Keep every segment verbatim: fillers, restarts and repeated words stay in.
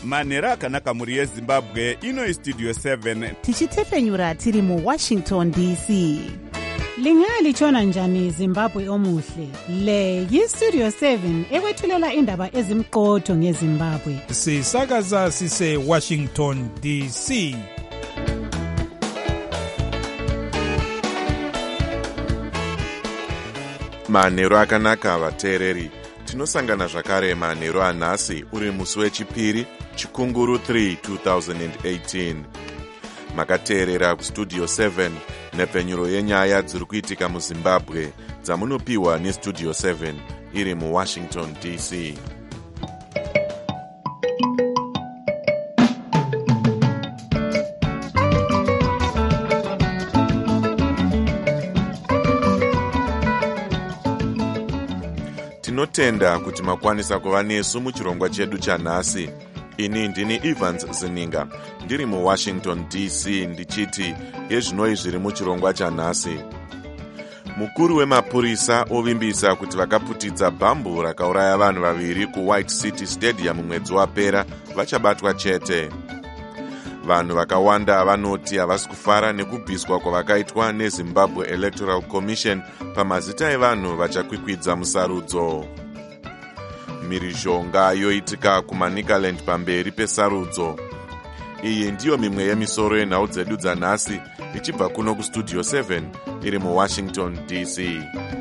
manhero akanaka mhuri yezimbabwe. Ino istudio seven tichitefenyura tiri muwashington D C. Lingalitshona njani Zimbabwe omuhle? Le yistudio seven ekwethulela indaba ezimqotho ngeZimbabwe. Sisakaza sise Washington D C. Manhero akanaka vateereri. Tinosangana zvakare manhero anhasi uri musi wechipiri Chikunguru three twenty eighteen. Makateerera kustudio seven nepfenyuro yenyaya dziri kuitika muZimbabwe dzamunopiwa nestudio seven iri muWashington D C. Tinotenda kuti makwanisa kuva nesu muchirongwa chedu chanhasi. Ini ndini Evans Zininga, ndiri muWashington D C ndichiti yezvinoi zviri muchirongwa chanhasi. Mukuru wemapurisa ovimbisa kuti vakaputidza bhambu rakauraya vanhu vaviri kuWhite City Stadium mwedzi wapera vachabatwa chete. Vanhu vakawanda vanoti havasi kufara nekubviswa kwavakaitwa neZimbabwe Electoral Commission pamazita evanhu vachakwikwidza musarudzo. Mhirizhonga yoitika kuManicaland pamberi pesarudzo. Iyi ndiyo mimwe yemisoro yenhau dzedu dzanhasi ichibva kuno kustudio seven iri muWashington D C.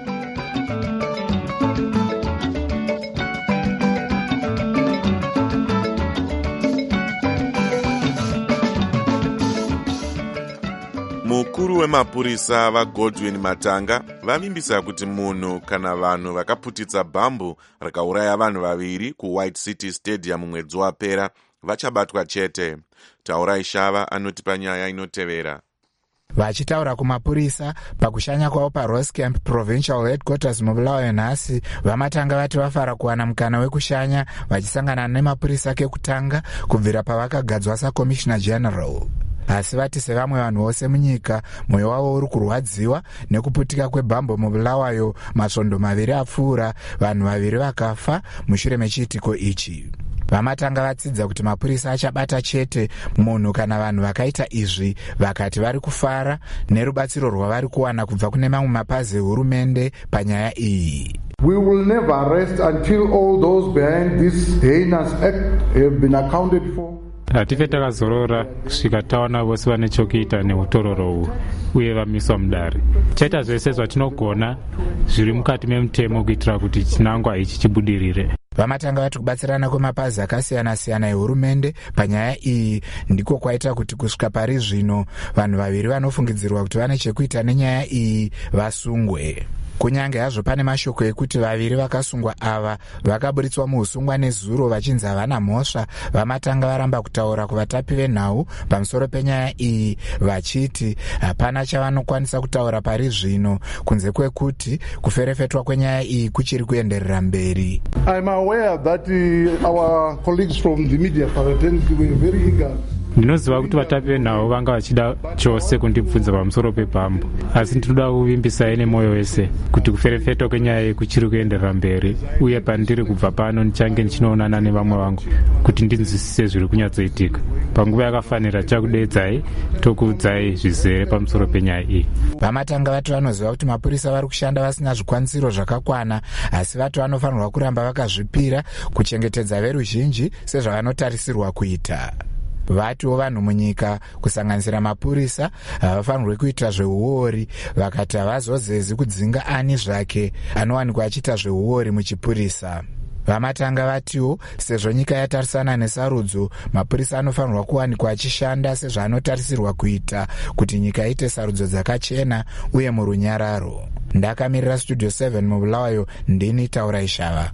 Mukuru wemapurisa vaGodwin Matanga vavimbisa kuti munhu kana vanhu vakaputitsa bhambu rakauraya vanhu vaviri kuWhite City Stadium mwedzi wapera vachabatwa chete. Taurai Shava anoti panyaya inotevera. Vachitaura kumapurisa pakushanya kwavo paRoscamp Provincial Headquarters mubulawayo nhasi, vamatanga vati vafara kuwana mukana wekushanya vachisangana nemapurisa kekutanga kubvira pavakagadzwa saCommissioner General. Asi vati sevamwe vanhu vose munyika, mwoyo wavo uri kurwadziwa nekuputika kwebhambo mubulawayo masvondo maviri apfuura, vanhu vaviri vakafa mushure mechiitiko ichi. Vamatanga vatsidza kuti mapurisa achabata chete munhu kana vanhu vakaita izvi, vakati vari kufara nerubatsiro rwavari kuwana kubva kune mamwe mapazi ehurumende panyaya iyi. We will never rest until all those behind this heinous act have been accounted for. Hatife takazorora kusvika taona vose vane chokuita neutororo uhu uye vamiswa mudare. Chaita zvese zvatinogona zviri mukati memutemo kuitira kuti chinangwa ichi chibudirire. Vamatanga vati kubatsirana kwemapazi akasiyana-siyana ehurumende panyaya iyi ndiko kwaita kuti kusvika pari zvino vanhu vaviri vanofungidzirwa kuti vane chekuita nenyaya iyi vasungwe. Kunyange hazvo pane mashoko ekuti vaviri vakasungwa ava vakaburitswa muusungwa nezuro vachinzi havana mhosva, vamatanga varamba kutaura kuvatapi venhau pamusoro penyaya iyi vachiti hapana chavanokwanisa kutaura pari zvino kunze kwekuti kuferefetwa kwenyaya iyi kuchiri kuenderera mberi. I'm aware that uh, our colleagues from the media were very eager. Ndinoziva kuti vatapi venhau vanga vachida chose kundibvunza pamusoro pebhambu, asi ndinoda kuvimbisai nemoyo wese kuti kuferefetwa kwenyaya kuchiri kuenderera mberi, uye pandiri kubva pano ndichange ndichinoonana nevamwe vangu kuti ndinzwisise zviri kunyatsoitika. Panguva yakafanira chakudedzai tokuudzai zvizere pamusoro penyaya iyi. Vamatanga vati vanoziva kuti mapurisa vari kushanda vasina zvikwanisiro zvakakwana, asi vati vanofanirwa kuramba vakazvipira kuchengetedza veruzhinji sezvavanotarisirwa kuita. Vatiwo vanhu munyika kusanganisira mapurisa havafanirwi kuita zveuori, vakati havazozezi kudzinga ani zvake anowanikwa achiita zveuori muchipurisa. Vamatanga vatiwo sezvo nyika yatarisana nesarudzo, mapurisa anofanirwa kuwanikwa achishanda sezvaanotarisirwa kuita kuti nyika iite sarudzo dzakachena uye murunyararo. Ndakamirira studio seven mubulawayo, ndini Taurai Shava.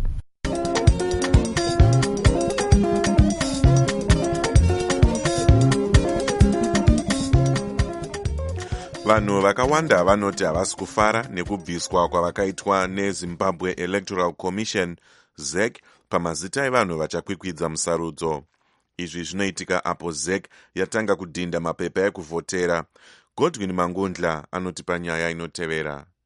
Vanhu vakawanda vanoti havasi kufara nekubviswa kwavakaitwa neZimbabwe Electoral Commission Z E C pamazita evanhu vachakwikwidza musarudzo. Izvi zvinoitika apo Z E C yatanga kudhinda mapepa ekuvhotera. Godwin Mangundla anoti panyaya inotevera.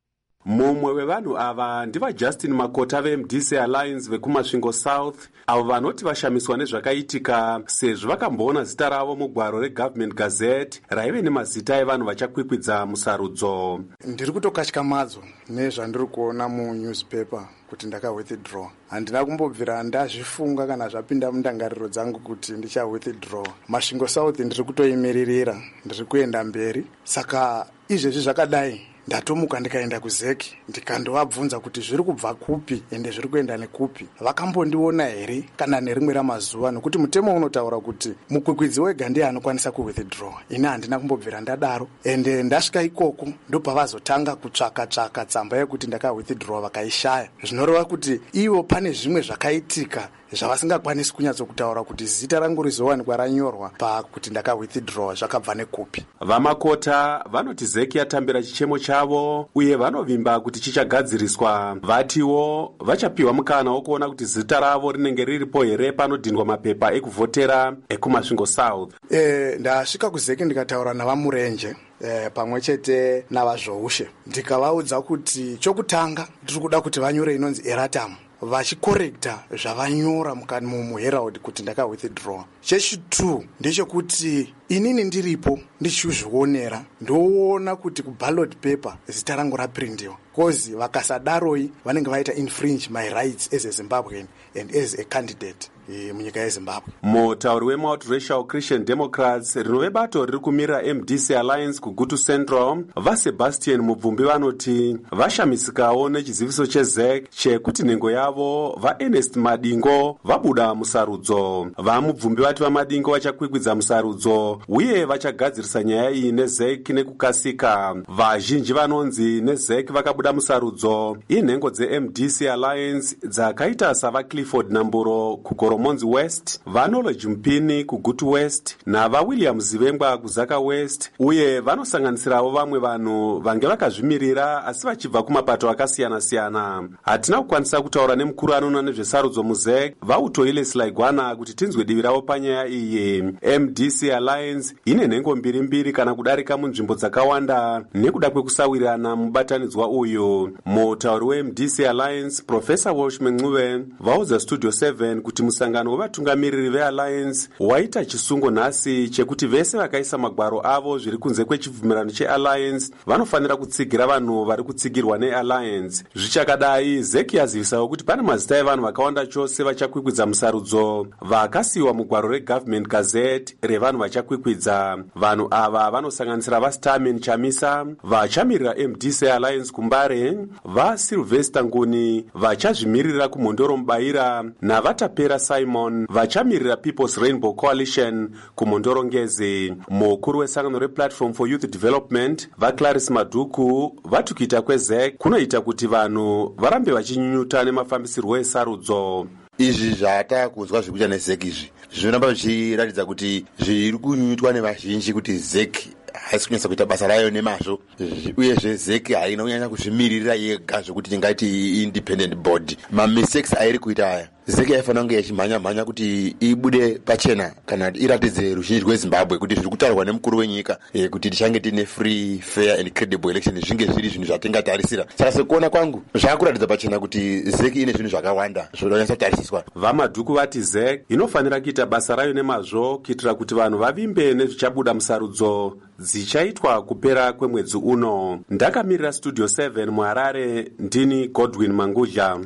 mumwe wevanhu ava ndivaJustin Makota veM D C Alliance vekumasvingo South, avo vanoti vashamiswa nezvakaitika sezvo vakamboona zita ravo mugwaro reGovernment Gazette raive nemazita evanhu vachakwikwidza musarudzo. Ndiri kutokatyamadzwa nezvandiri kuona munewspaper kuti ndaka withdraw. Handina kumbobvira ndazvifunga kana zvapinda mundangariro dzangu kuti ndicha withdraw. Masvingo South ndiri kutoimirira, ndiri kuenda mberi. Saka izvezvi zvakadai ndatomuka ndikaenda kuzeki ndikandovabvunza kuti zviri kubva kupi ende zviri kuenda nekupi. Vakambondiona here kana nerimwe ramazuva, nokuti mutemo unotaura kuti mukwikwidzi wega ndiye anokwanisa kuwithdraw. Ine handina kumbobvira ndadaro, ende ndasvika ikoko ndopavazotanga kutsvaka tsvaka tsamba yekuti ndaka withdraw vakaishaya. Zvinoreva kuti ivo pane zvimwe zvakaitika zvavasingakwanisi kunyatsokutaura kuti zita rangu rizowanikwa ranyorwa pakuti ndaka withdraw zvakabva nekupi. VaMakota vanoti zeki yatambira chichemo chavo uye vanovimba kuti chichagadziriswa. Vatiwo vachapiwa mukana wokuona kuti zita ravo rinenge riripo here panodhindwa mapepa ekuvhotera ekumasvingo South. E, ndasvika kuzeki ndikataura navamurenje E, pamwe chete navazvoushe ndikavaudza kuti chokutanga tiri kuda kuti vanyore inonzi erratum vachikorekta zvavanyora mukati muherald kuti ndaka withdraw. Chechitatu ndechekuti inini ndiripo ndichizvionera ndoona kuti kuballot paper zita rangu raprindiwa, kozi vakasadaroi vanenge vaita infringe my rights as a Zimbabwean and as a candidate munyika yeZimbabwe. Mutauri weMultiracial Christian Democrats rinove bato riri kumirira M D C Alliance kuGutu Central, vaSebastian Mubvumbi vanoti vashamisikawo nechiziviso chezek chekuti nhengo yavo vaErnest Madingo vabuda musarudzo. VaMubvumbi vati vaMadingo vachakwikwidza musarudzo uye vachagadzirisa nyaya iyi nezek nekukasika. Vazhinji vanonzi nezek vakabuda musarudzo inhengo dzeM D C Alliance dzakaita savaClifford Namburo kugoro Monzi West, vaKnowledge Mpini kuGutu West navaWilliam Zivengwa kuZaka West, uye vanosanganisirawo vamwe vanhu vange vakazvimirira asi vachibva kumapato akasiyana-siyana. Hatina kukwanisa kutaura nemukuru anoona nezvesarudzo muzek vaUtoile Silaigwana kuti tinzwe divi ravo panyaya iyi. M D C Alliance ine nhengo mbiri mbiri kana kudarika munzvimbo dzakawanda nekuda kwekusawirirana mubatanidzwa uyu. Mutauri weM D C Alliance Professor Walsh Mencuve vaudza Studio seven kuti musangano wevatungamiriri veAlliance waita chisungo nhasi chekuti vese vakaisa magwaro avo zviri kunze kwechibvumirano cheAlliance vanofanira kutsigira vanhu vari kutsigirwa neAlliance. Zvichakadai, zeki yazivisawo kuti pane mazita evanhu vakawanda chose vachakwikwidza musarudzo vakasiyiwa mugwaro reGovernment Gazette revanhu vachakwikwidza. Vanhu ava vanosanganisira vaStarman Chamisa vachamirira M D C Alliance kuMbare, vaSylvester Nguni vachazvimirira kuMhondoro Mubaira navatapera Simon vachamirira People's Rainbow Coalition kuMhondoro Ngezi. Mukuru wesangano rePlatform for Youth Development vaClarice Madhuku vati kuita kwezek kunoita kuti vanhu varambe vachinyunyuta nemafambisirwo esarudzo. Izvi zvatakunzwa zvikuita nezek izvi zvinoramba zvichiratidza kuti zviri kunyunyutwa nevazhinji kuti zek haisi kunyatsa kuita basa rayo nemazvo, uyezve zeki haina kunyanya kuzvimirira yega zvokuti tingaiti independent board. Mamistakes airi kuita aya zeki yaifanira kunge yachimhanya-mhanya kuti ibude pachena kana iratidze ruzhinji rweZimbabwe kuti zviri kutaurwa nemukuru wenyika e, kuti tichange tine free fair and credible election zvinge zviri zvinhu zvatingatarisira. Saka sekuona kwangu zvakuratidza pachena kuti zeki ine zvinhu zvakawanda zvinonyatsa kutarisiswa. VaMadhuku vati zek inofanira kuita basa rayo nemazvo kuitira kuti vanhu vavimbe nezvichabuda musarudzo dzichaitwa kupera kwemwedzi uno. Ndakamirira Studio seven muHarare, ndini Godwin Mangudya.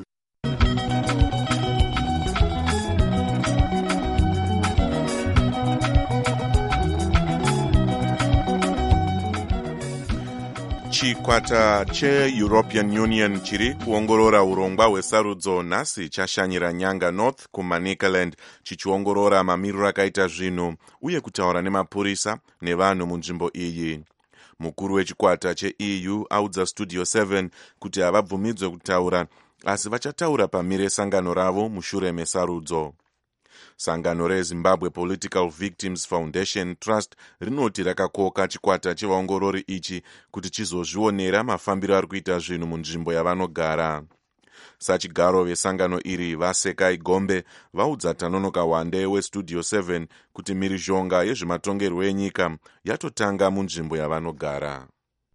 Chikwata cheEuropean Union chiri kuongorora urongwa hwesarudzo nhasi chashanyira Nyanga North kuManicaland chichiongorora mamiriro akaita zvinhu uye kutaura nemapurisa nevanhu munzvimbo iyi. Mukuru wechikwata cheE U audza Studio seven kuti havabvumidzwe kutaura asi vachataura pamire sangano ravo mushure mesarudzo. Sangano reZimbabwe Political Victims Foundation Trust rinoti rakakoka chikwata chevaongorori ichi kuti chizozvionera mafambiro ari kuita zvinhu munzvimbo yavanogara. Sachigaro vesangano iri vaSekai Gombe vaudza Tanonoka Wande weStudio seven kuti mhirizhonga yezvematongerwo enyika yatotanga munzvimbo yavanogara.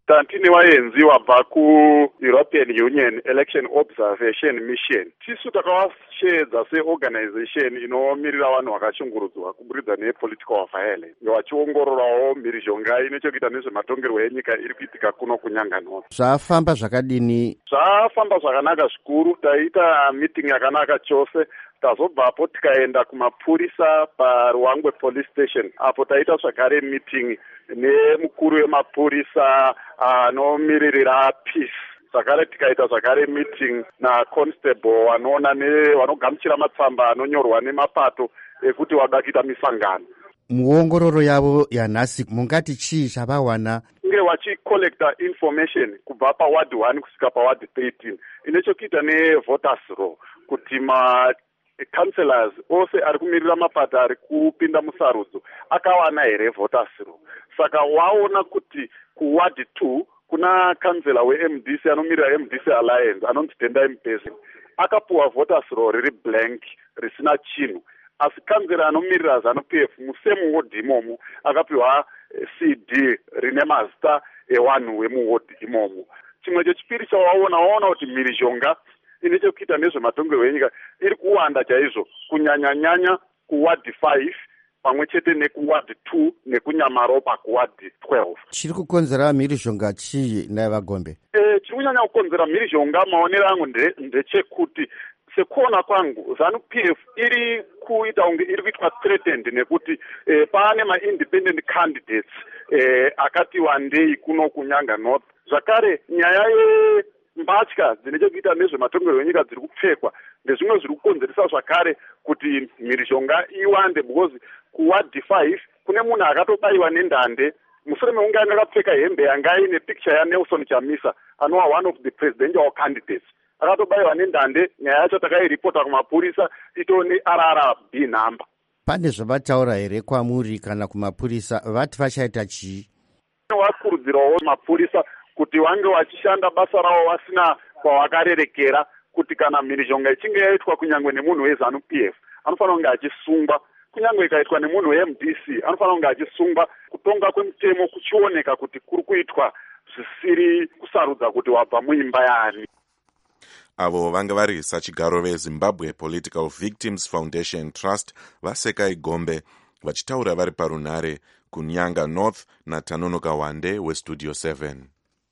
tantine waenzi wabva ku-European Union Election Observation Mission. Tisu takavashedza seorganization inomirira vanhu vakashungurudzwa kuburikidza nepolitical violence, vachiongororawo mhirizhonga inochokuita nezvematongerwo enyika iri kuitika kuno kuNyanganoro. Zvafamba zvakadini? Zvafamba zvakanaka zvikuru. Taita meeting yakanaka chose. Tazobvapo tikaenda kumapurisa paRuangwe police station, apo taita zvakare meeting nemukuru wemapurisa anomiririra peace. Zvakare tikaita zvakare meeting naconstable wanoona nevanogamuchira matsamba anonyorwa nemapato ekuti wada kuita misangano. Muongororo yavo yanhasi mungati chii chavawana? Nge vachicollecta information kubva paward one kusvika paward thirteen inochokuita nevoters roll, kuti ma councillors ose ari kumirira mapato ari kupinda musarudzo akawana here voters roll. Saka waona kuti kuward two kuna councillor we-M D C anomirira M D C Alliance anonzi Tendai Mpezi akapuwa voters roll riri blank risina chinhu, asi councillor anomirira ZANU-P F musemu ward imomo akapiwa C D rine mazita ewanhu wemuward imomo. Chimwe chechipiri chawaona waona kuti mhirizhonga inochokuita nezvematongerwo enyika iri kuwanda chaizvo, kunyanya-nyanya kuward five pamwe chete nekuward two nekunyamaropa kuward twelve. Chiri kukonzera mhirizhonga chii naivagombe? E, chiri kunyanya kukonzera mhirizhonga maonero angu ndechekuti sekuona kwangu ZANU-P F iri kuita unge iri kuitwa threatened nekuti e, paane ma-independent candidates e, akati wandei kuno kuNyanga North. Zvakare nyaya ye mbatya dzinechekuita nezvematongerwo enyika dziri kupfekwa ndezvimwe zviri kukonzeresa zvakare kuti mhirizhonga iwande, because kuward five kune munhu akatobayiwa nendande mushure mekunge anga akapfeka hembe yanga ine picture yaNelson Chamisa anova one of the presidential candidates, akatobayiwa nendande. Nyaya yacho takairipota kumapurisa itone R R B number. Pane zvavataura here kwamuri kana kumapurisa, vati vachaita chii? Vakurudzirawo mapurisa kuti vange vachishanda basa ravo vasina kwavakarerekera, kuti kana mhirizhonga ichinge yaitwa kunyangwe nemunhu weZANU-P F anofanira kunge achisungwa, kunyangwe ikaitwa nemunhu we-M D C anofanira kunge achisungwa. Kutonga kwemutemo kuchioneka kuti kuri kuitwa zvisiri kusarudza kuti wabva muimba yaani. Avo vanga vari sachigaro veZimbabwe Political Victims Foundation Trust vaSekai Gombe vachitaura vari parunhare kuNyanga North naTanonoka Wande weStudio seven.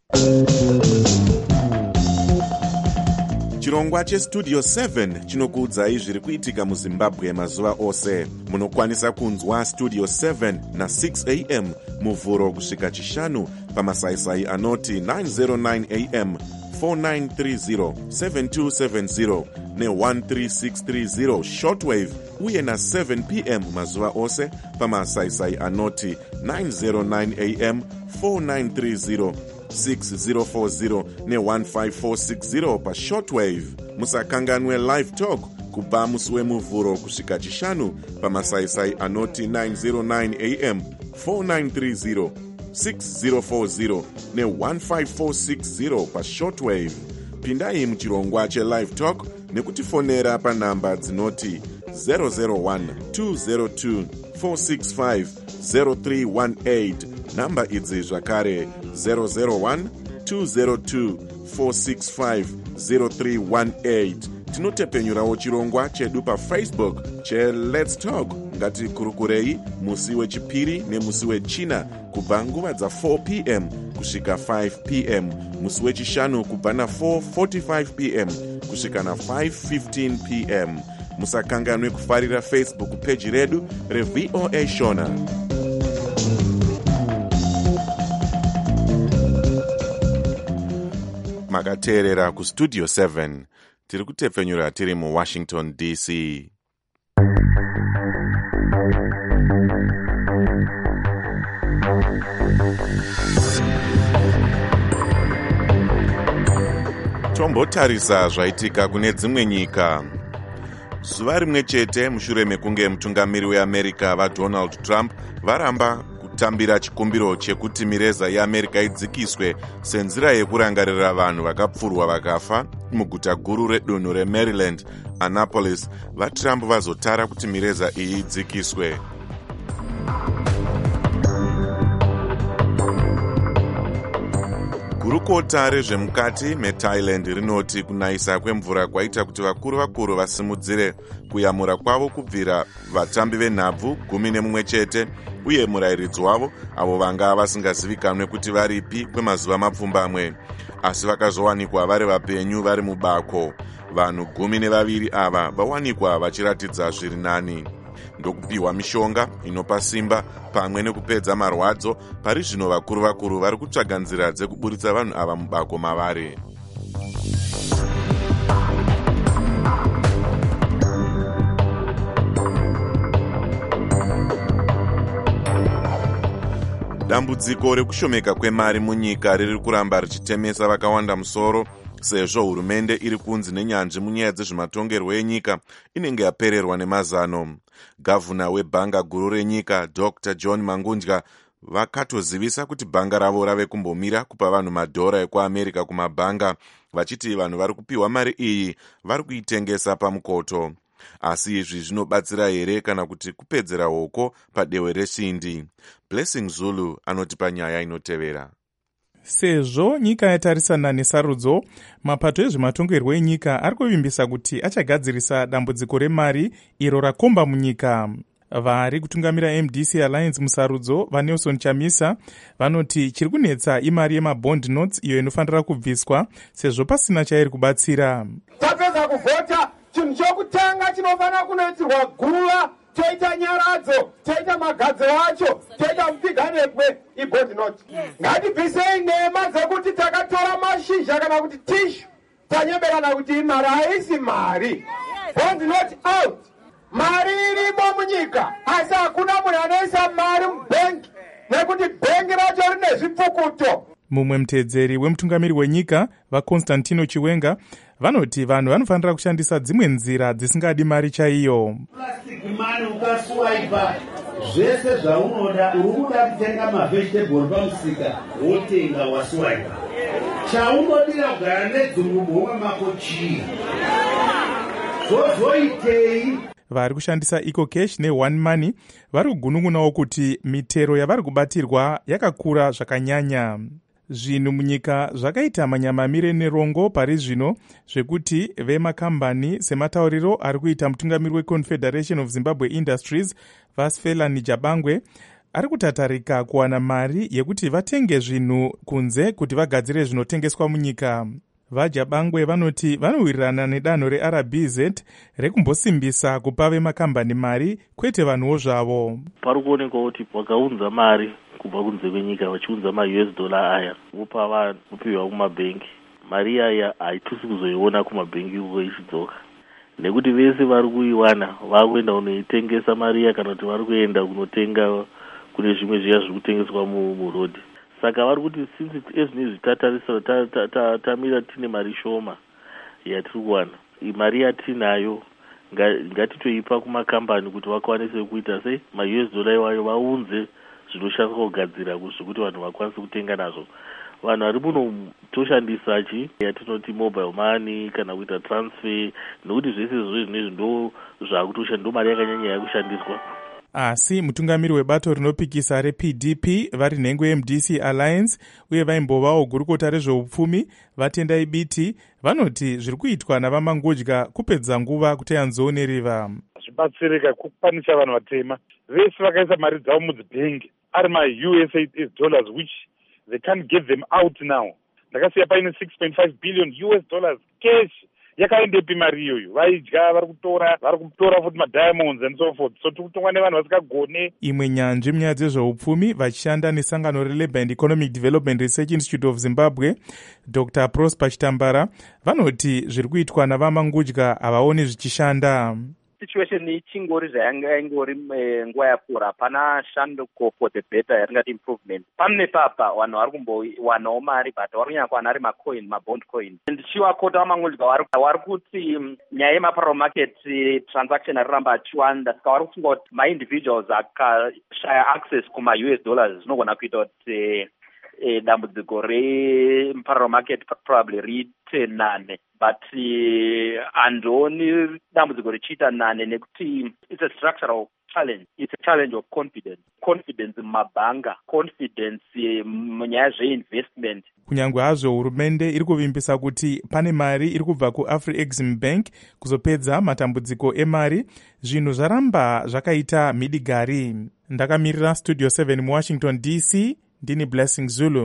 Chirongwa cheStudio seven chinokuudzai zviri kuitika muZimbabwe mazuva ose. Munokwanisa kunzwa Studio seven na six a m muvhuro kusvika chishanu pamasaisai anoti nine oh nine a m, four nine three zero, seven two seven zero ne one three six three zero shortwave, uye na seven p m mazuva ose pamasaisai anoti nine oh nine a m, four nine three zero, six zero four zero ne one five four six zero pa shortwave. Musakanganwe live talk kubva musi wemuvhuro kusvika chishanu pamasaisai anoti nine oh nine a m, four nine three zero, six zero four zero ne one five four six zero pa shortwave. Pindai muchirongwa chelive talk nekutifonera panhamba dzinoti zero zero one, two zero two, four six five, zero three one eight. Namba idzi zvakare zero zero one, two zero two, four six five, zero three one eight. Tinotepenyurawo chirongwa chedu paFacebook che Let's Talk. Ngati kurukurei musi wechipiri nemusi wechina kubva nguva dza four p m kusvika five p m, musi wechishanu kubva na four forty-five p m kusvika na five fifteen p m. Musakanganwe kufarira Facebook page redu reV O A Shona. Makateerera kuStudio seven. Tiri kutepfenyura tiri muWashington D C. Tombotarisa zvaitika kune dzimwe nyika. Zuva rimwe chete mushure mekunge mutungamiri weAmerica vaDonald Trump varamba kutambira chikumbiro chekuti mireza yeAmerica idzikiswe senzira yekurangarira vanhu vakapfurwa vakafa muguta guru redunhu reMaryland, Annapolis, vaTrump vazotara kuti mireza iyi idzikiswe. Gurukota rezvemukati meThailand rinoti kunayisa kwemvura kwaita kuti vakuru vakuru vasimudzire kuyamura kwavo kubvira vatambi venhabvu gumi nemumwe chete uye murayiridzi wavo avo vanga vasingazivikanwe kuti varipi kwemazuva mapfumbamwe, asi vakazowanikwa vari vapenyu vari mubako. Vanhu gumi nevaviri ava vawanikwa vachiratidza zviri nani. Ndokupiwa mishonga inopa simba pamwe nekupedza marwadzo. Pari zvino vakuru vakuru vari kutsvaga nzira dzekuburitsa vanhu ava mubako mavari. Dambudziko rekushomeka kwemari munyika riri kuramba richitemesa vakawanda musoro, sezvo hurumende iri kunzi nenyanzvi munyaya dzezvematongerwo enyika inenge yapererwa nemazano. Gavhuna webhanga guru renyika Doctor John Mangundya vakatozivisa kuti bhanga ravo rave kumbomira kupa vanhu madhora ekuAmerica kumabhanga, vachiti vanhu vari kupiwa mari iyi vari kuitengesa pamukoto. Asi izvi zvinobatsira here kana kuti kupedzera hoko padewe reshindi? Blessing Zulu anoti panyaya inotevera. Sezvo nyika yatarisana nesarudzo, mapato ezvematongerwo enyika ari kuvimbisa kuti achagadzirisa dambudziko remari iro rakomba munyika. Vari kutungamira M D C Alliance musarudzo vaNelson Chamisa vanoti chiri kunetsa imari yemabond notes iyo inofanira kubviswa sezvo pasina chairi kubatsira. Tapedza kuvhota, chinhu chokutanga chinofanira kunoitirwa guruva, toita nyaradzo, toita magadziro acho, toita mupiganebwe ibond note. Ngatibvisei nhema dzekuti takatora mashizha kana kuti tishu tanyemberana kuti imari haisi mari. Bond note out. Mari irimo munyika, asi hakuna munhu anoisa mari mubhengi nekuti bhengi racho rine zvipfukuto. Mumwe mutedzeri wemutungamiri wenyika vaConstantino Chiwenga vanoti vanhu vanofanira kushandisa dzimwe nzira dzisingadi mari chaiyo. Plastic mari ukaswaipa zvese zvaunoda, uri kuda kutenga mavegetable pamusika wotenga waswaipa. Chaunodira kugara nedzimubhomwe mako chii? Zozoitei? Vari kushandisa EcoCash neOne Money vari kugunungunawo kuti mitero yavari kubatirwa yakakura zvakanyanya. Zvinhu munyika zvakaita manyamamire nerongo pari zvino zvekuti vemakambani sematauriro ari kuita mutungamiri weConfederation of Zimbabwe Industries Vasfelani Jabangwe ari kutatarika kuwana mari yekuti vatenge zvinhu kunze kuti vagadzire zvinotengeswa munyika. VaJabangwe vanoti vanowirirana nedanho reR B Z rekumbosimbisa kupa vemakambani mari kwete vanhuwo zvavo. Pari kuonekwa kuti vakaunza mari kubva kunze kwenyika vachiunza ma U S dollar aya vopa vanhu vopiwa kumabhengi. Mari aya haitusi kuzoiona kumabhengi uko ichidzoka, nekuti vese vari kuiwana vakuenda kunoitengesa mari iya kana kuti vari kuenda kunotenga kune zvimwe zviya zviri kutengeswa murodhi. Saka vari kuti since ezvinezvi tatarisa tamira tine mari shoma yatiri kuwana, mari yatinayo ngatitoipa kumakambani kuti vakwanise kuita sei ma U S dollar iwayo vaunze zvinoshandiswa kugadzira zvekuti vanhu vakwanise kutenga nazvo. Vanhu vari muno toshandisa chi yatinoti mobile money kana kuita transfer, nekuti zvese izvozvo zvinezvi ndo zvakutoshandiswa, ndo mari yakanyanya yakushandiswa. Asi mutungamiri webato rinopikisa reP D P vari nhengo yeM D C Alliance uye vaimbovawo gurukota rezveupfumi vatendai biti vanoti zviri kuitwa navaMangudya kupedza nguva kuti yanzoneriva. Zvibatsirika kukwanisa vanhu vatema vese vakaisa mari dzavo mudzibhengi ari ma U S dollars which they can't get them out now. Ndakasiya paine six point five billion U S dollars cash. Yakaendepi mari iyoyo? Vaidya, vari kutora, vari kutora futi madiamonds and so forth. So tikutongwa nevanhu vasikagone. Imwe nyanzvi munyaya dzezveupfumi vachishanda nesangano reLabour and Economic Development Research Institute of Zimbabwe Doctor Prosper Chitambara vanoti zviri kuitwa navaMangudya havaoni zvichishanda. Situation ichingori zvayanga ingori nguva yapfuura, hapana shanduko for the better yatingati improvement. Pamwe papa vanhu vari kumbowanawo mari but vari kunyanya kuwana ari macoin, mabond coin. Ndichiwakota vaMangudya vari kuti nyaya yemaparallel market transaction ariramba achiwanda, saka vari kufunga kuti maindividuals akashaya access kuma U S dollars zvinogona kuita kuti eh, dambudziko reMpararo Market probably riite nane, but handoni dambudziko richiita nane nekuti it's a structural challenge. It's a challenge of confidence. Confidence mumabhanga, confidence munyaya zveinvestment. Kunyange hazvo hurumende iri kuvimbisa kuti pane mari iri kubva kuAfriExim Bank kuzopedza matambudziko emari, zvinhu zvaramba zvakaita midigari. Ndakamirira Studio seven muWashington D C, ndini Blessing Zulu.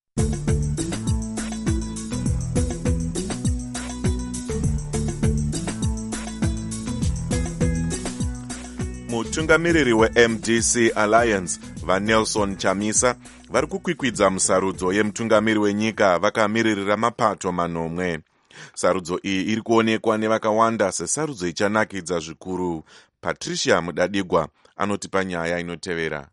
Mutungamiriri weM D C Alliance vaNelson Chamisa vari kukwikwidza musarudzo yemutungamiri wenyika vakamiririra mapato manomwe. Sarudzo iyi iri kuonekwa nevakawanda sesarudzo ichanakidza zvikuru. Patricia Mudadigwa anotipa nyaya inotevera.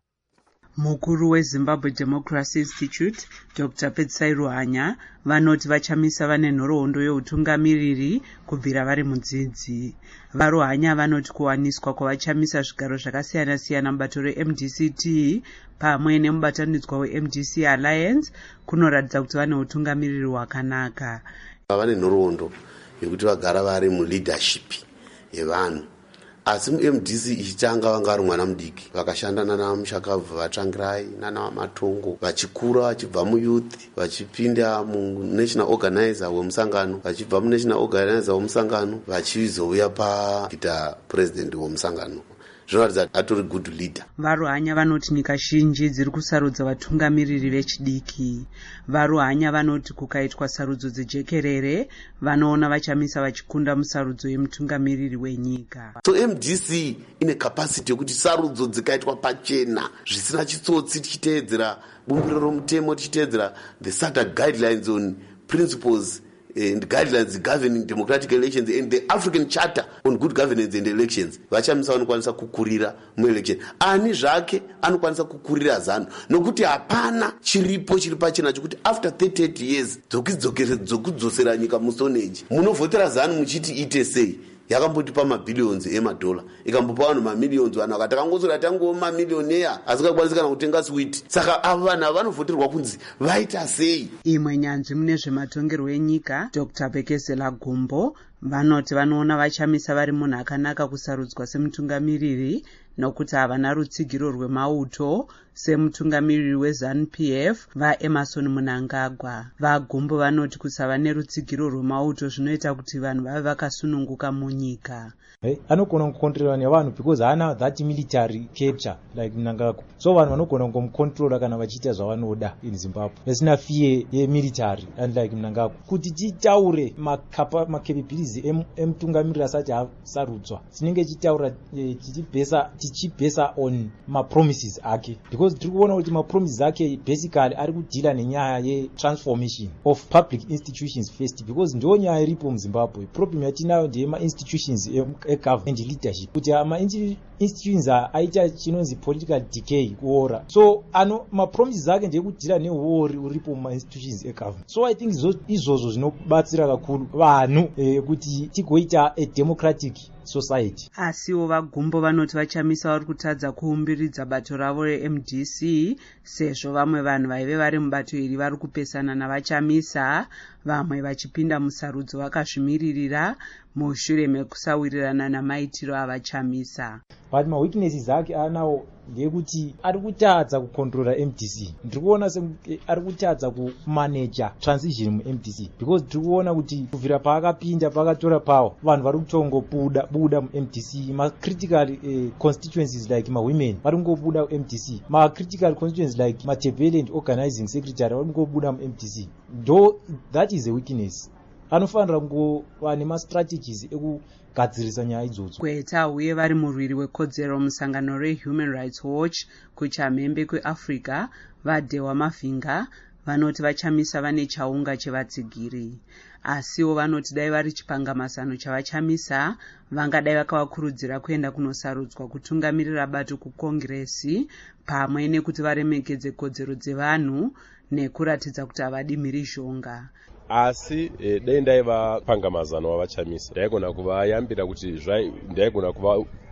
Mukuru weZimbabwe Democracy Institute Doctor Petsai Ruhanya vanoti vachamisa vane nhoroondo yeutungamiriri kubvira vari mudzidzi. VaRuhanya vanoti kuwaniswa kwavachamisa zvigaro zvakasiyana siyana mubato reM D C T pamwe nemubatanidzwa weM D C Alliance kunoratidza kuti vane utungamiriri hwakanaka. Vane nhoroondo yekuti vagara vari muleadership yevanhu. Asi muM D C ichitanga vanga vari mwana mudiki, vakashanda nana Mushakabva Vatsvangirai nana Matongo, vachikura vachibva muyouth vachipinda munational organizer wemusangano, vachibva munational organizer wemusangano vachizouya pakuita president wemusangano. Zvinoratidza atori good leader. VaRuhanya vanoti nyika zhinji dziri kusarudza vatungamiriri vechidiki. VaRuhanya vanoti kukaitwa sarudzo dzejekerere vanoona vachamisa vachikunda musarudzo yemutungamiriri wenyika. So M D C ine capacity yokuti sarudzo dzikaitwa pachena zvisina chitsotsi, tichiteedzera bumbiro romutemo, tichiteedzera the S A D C guidelines on principles and guidelines governing democratic elections and the African Charter on good governance and elections. Vachamisa vanokwanisa kukurira muelection. Ani zvake anokwanisa kukurira zano nokuti hapana chiripo chiri pachena chokuti after thirty years dzokudzosera nyika mustone age munovhotera zano muchiti ite sei. Yakamboti pa mabhillions emadollar ikambopa vanhu mamillions, vanhu vakatangosora tango mamillionaire asikakwanisa kana kutenga sweet. Saka ava vanhu vanovhoterwa kunzi vaita sei. Imwe nyanzvi mune zvematongerwo enyika Doctor Bekezela Gumbo vanoti vanoona vachamisa vari munhu akanaka kusarudzwa semutungamiriri nokuti havana rutsigiro rwemauto semutungamiriri weZANU-P F vaEmerson Mnangagwa. VaGumbo vanoti kusava nerutsigiro rwemauto zvinoita kuti vanhu vave vakasununguka munyika. Hey, anogona kukontrola nevanhu because hana that military capture like Mnangagwa. So vanhu vanogona kungomukontrola kana vachiita zvavanoda in Zimbabwe. Vasina fear yemilitary and like Mnangagwa. Kuti titaure macapabilities emutungamiriri asati asarudzwa. Tinenge tichitaura tichibhesa tichibhesa on ma-promises ake. Because tiri kuona kuti ma-promises ake basically ari kudila nenyaya ye-transformation of public institutions first. Because ndio nyaya iripo muZimbabwe. Problem yatinayo ndeye ma-institutions egovernment leadership. Kuti ma-institutions aita chinonzi political decay kuora. So ano ma-promises ake ndeye kudila neuori uripo muma-institutions egovernment. So I think izvozvo zvinobatsira kakuru vanhu eh, kuti tigoita a democratic society. Asiwo VaGumbo vanoti vachamisa vari kutadza kuumbiridza bato ravo reM D C sezvo vamwe vanhu vaive vari mubato iri vari kupesana navachamisa, vamwe vachipinda musarudzo vakazvimiririra mushure mekusawirirana namaitiro avachamisa. But ma weaknesses ake anawo ndeyekuti ari kutadza kukontrola M D C. Ndiri kuona se ari kutadza kumanage transition muM D C because tiri kuona kuti kubvira paakapinda paakatora pawo vanhu vari kutongobuda buda muM D C. Ma critical eh, constituencies like ma women vari kungobuda muM D C. Ma critical constituencies like ma Tebele and organizing secretary vari kungobuda muM D C. Though that is a weakness. Anofanira kungova nemastrategies ekugadzirisa nyaya idzodzo. Kweta uye vari murwiri wekodzero musangano reHuman Rights Watch kuchamhembe kweAfrica vaDewa Mavhinga vanoti vachamisa vane chaunga chevatsigiri. Asiwo vanoti dai vari chipangamasano chavachamisa vangadai vakavakurudzira kuenda kunosarudzwa kutungamirira bato kukongresi pamwe nekuti varemekedze kodzero dzevanhu nekuratidza kuti havadi mhirizhonga. Asi dai ndaiva pangamazano wavachamisa ndaigona kuvayambira kuti ndaigona kuva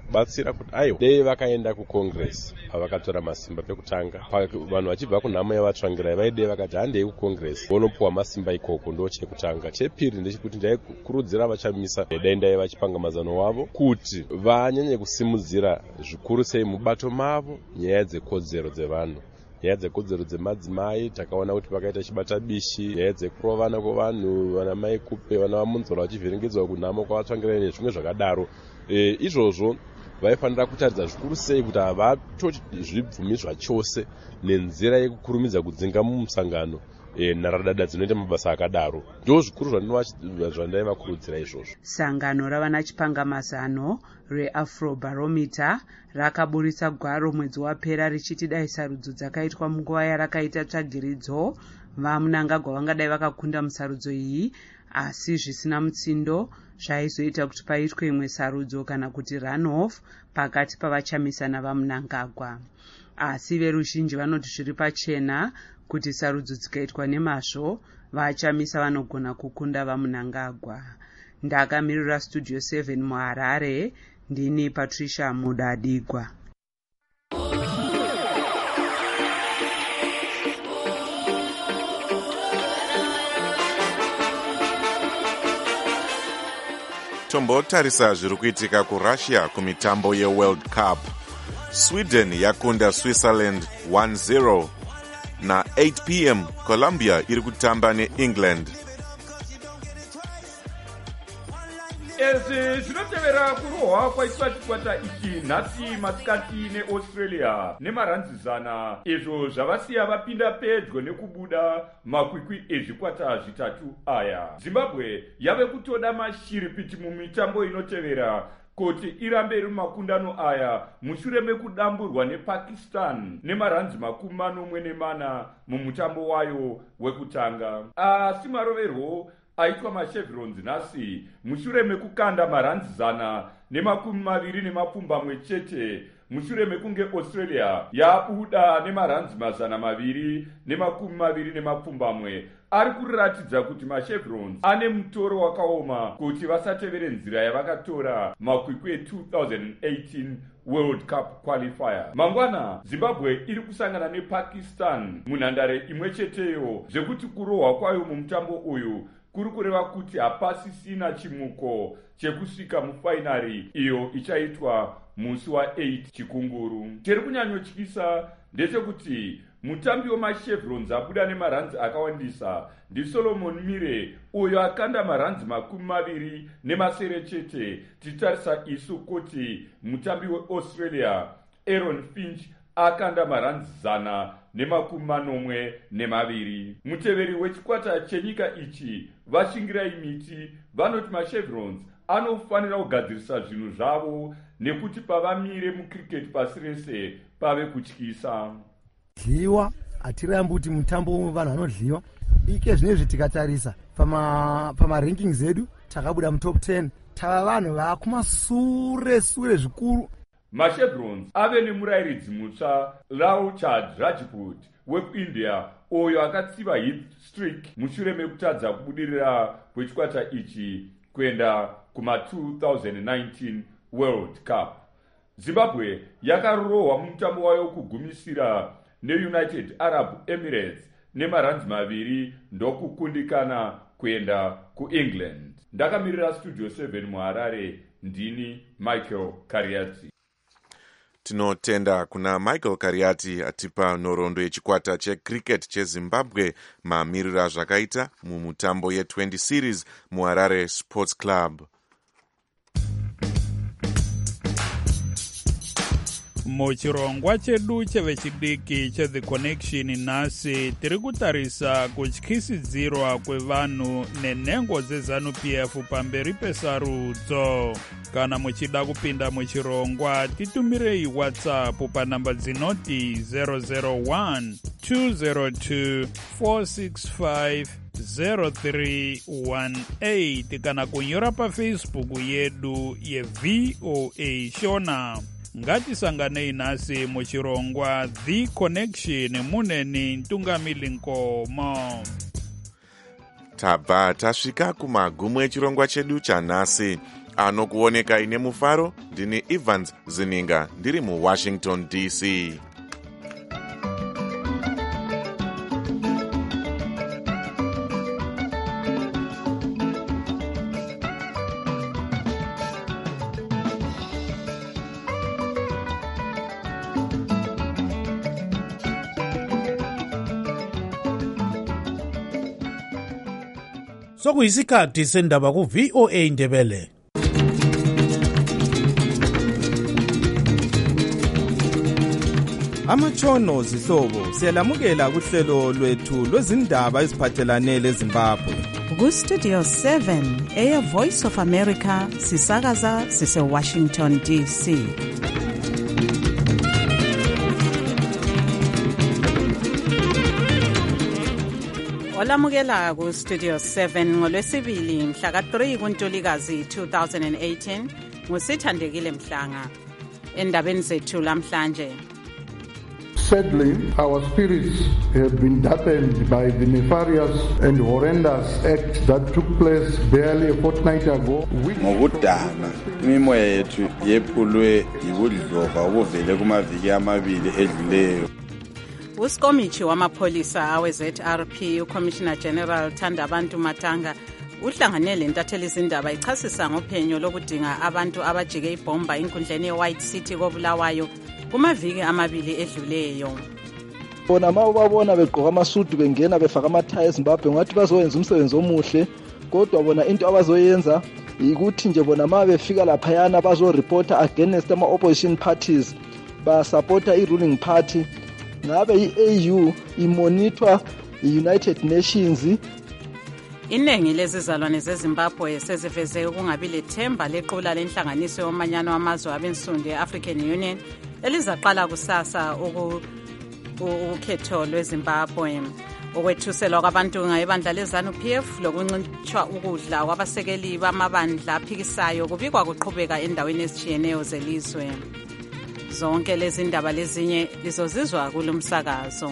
kubatsira kuti aiwa dei vakaenda kucongress pavakatora masimba pekutanga vanhu vachibva kunhamo yavatsvangirai vaidei vakati handei kucongress vonopuwa masimba ikoko ndo chekutanga. Chepiri ndechekuti ndaikurudzira vachamisa dai ndai vachipanga mazano wavo kuti vanyanye kusimudzira zvikuru sei mubato mavo nyaya dzekodzero dzevanhu, nyaya dzekodzero dzemadzimai. Takaona kuti vakaita chibata bishi, nyaya dzekurovana kwevanhu, vana mai kupe, vana vamunzora vachivhiringidzwa kunhamo kwavatsvangirai nezvimwe zvakadaro. E, izvozvo vaifanira kutaridza zvikuru sei kuti havatoti zvibvumiswa chose nenzira yekukurumidza kudzinga mumusangano e, nharadada dzinoita mabasa akadaro. Ndo zvikuru zvandaivakurudzira izvozvo. Sangano ravana chipangamazano reAfrobarometer rakaburitsa gwaro mwedzi wapera richiti dai sarudzo dzakaitwa munguva yarakaita tsvagiridzo vaMnangagwa vangadai vakakunda musarudzo iyi, asi zvisina mutsindo zvaizoita kuti paitwe imwe sarudzo kana kuti runoff pakati pavachamisa navaMnangagwa. Asi veruzhinji vanoti zviri pachena kuti sarudzo dzikaitwa nemazvo vachamisa vanogona kukunda vaMnangagwa. Ndakamirira Studio seven muHarare, ndini Patricia Mudadigwa. Tombotarisa zviri kuitika kuRussia kumitambo yeWorld Cup. Sweden yakunda Switzerland one zero na eight p m Colombia iri kutamba neEngland. Ezi zvinotevera kurohwa kwaitwa chikwata ichi nhasi masikati neAustralia nemaranzizana, izvo zvavasiya vapinda pedyo nekubuda makwikwi ezvikwata zvitatu aya. Zimbabwe yave kutoda mashiripiti mumitambo inotevera kuti irambe iri makundano aya mushure mekudamburwa nePakistan nemaranzi makumi manomwe nemana mumutambo wayo wekutanga. Asi maroverwo aitwa machevrons nhasi mushure mekukanda maranzi zana nemakumi maviri nemapfumbamwe chete mushure mekunge Australia yabuda nemaranzi mazana maviri nemakumi maviri nemapfumbamwe. Ari kuratidza kuti machevrons ane mutoro wakaoma kuti vasatevere nzira yavakatora makwikwi two thousand eighteen World Cup qualifier. Mangwana Zimbabwe iri kusangana nePakistan munhandare imwe cheteyo, zvekuti kurohwa kwayo mumutambo uyu kuri kureva kuti hapasisina chimuko chekusvika mufainari iyo ichaitwa musi wa eight chikunguru. Chiri kunyanyotyisa ndechekuti mutambi wemachevrons abuda nemaranzi akawandisa ndiSolomon Mire, uyo akanda maranzi makumi maviri nemasere chete. Titarisa isu kuti mutambi weAustralia Aaron Finch akanda maranzi zana nemakumi manomwe nemaviri. Muteveri wechikwata chenyika ichi vashingirai miti vanoti machevrons anofanira kugadzirisa zvinhu zvavo nekuti pavamire mucricket pasi rese pave kutyisa. Dliwa hatirambi kuti mutambo vanhu vanodliwa. Ike zvinezvi tikatarisa pama pama rankings edu takabuda mu top ten, tava vanhu vakumasure sure zvikuru. Machevrons ave nemurairidzi mutsva Lal Chad Rajput wekuIndia, uyo akatsiva hit streak mushure mekutadza kubudirira kwechikwata ichi kuenda kuma two thousand nineteen World Cup. Zimbabwe yakarohwa mumutambo wayo kugumisira neUnited Arab Emirates nemaranzi maviri ndokukundikana kuenda kuEngland. Ndakamirira Studio seven muHarare, ndini Michael Kariati. Tinotenda kuna Michael Kariati atipa nhoroondo yechikwata checricket cheZimbabwe mamirira zvakaita mumutambo ye20 series muHarare Sports Club. Muchirongwa chedu chevechidiki cheThe Connection nhasi tiri kutarisa kutyisidzirwa kwevanhu nenhengo dzeZANU P F pamberi pesarudzo. Kana muchida kupinda muchirongwa titumirei WhatsApp panhamba dzinoti zero zero one two zero two four six five zero three one eight kana kunyora paFacebook yedu yeV O A Shona. Ngatisanganei nhasi muchirongwa The Connection muneni Ntungamili Nkomo. Tabva tasvika kumagumo echirongwa chedu chanhasi. anokuoneka ine mufaro. Ndini Evans Zininga ndiri muWashington D C. Sokuyisikhathi sendaba ku V O A Ndebele. Amatshono zihlobo siyalamukela kuhlelo lwethu lwezindaba eziphathelane leZimbabwe. Ku Studio seven eya Voice of America sisakaza sise Washington D C. Olamukela ku Studio seven ngolwesibili mhla ka three kuNtulikazi two thousand eighteen ngusithandekile Mhlanga. Endabeni zethu lamhlanje. Sadly, our spirits have been darkened by the nefarious and horrendous act that took place barely a fortnight ago. Ngokudana imimoya yethu yephulwe yibudlova obuvele kumaviki amabili edluleyo. Usikomichi wamapolisa awe Z R P uCommissioner General Thandabantu Matanga uhlanganele lentatheli izindaba ichasisa ngophenyo lokudinga abantu abajike ibhomba inkundleni yeWhite City koBulawayo kumaviki amabili edluleyo. Bona ma ubabona begqoka amasudu bengena befaka amathaya eZimbabwe ngathi bazoyenza umsebenzi omuhle, kodwa bona into abazoyenza ukuthi nje bona ma befika lapha yana bazoreporta against ama opposition parties ba supporta i ruling party. Ngabe i-A U imonitor i-United Nations. Iningi lezizalwane zeZimbabwe seziveze ukungabi lethemba lequla lenhlanganiso yomanyano wamazwe abensundu e-African Union elizaqala kusasa ukukhetho lweZimbabwe. Ukwethuselwa kwabantu ngayibandla leZANU-P F lokuncitshwa ukudla kwabasekeli bamabandla aphikisayo kubikwa kuqhubeka endaweni ezitshiyeneyo zelizwe. Zonke lezi ndaba lezinye lizozizwa kulomsakazo.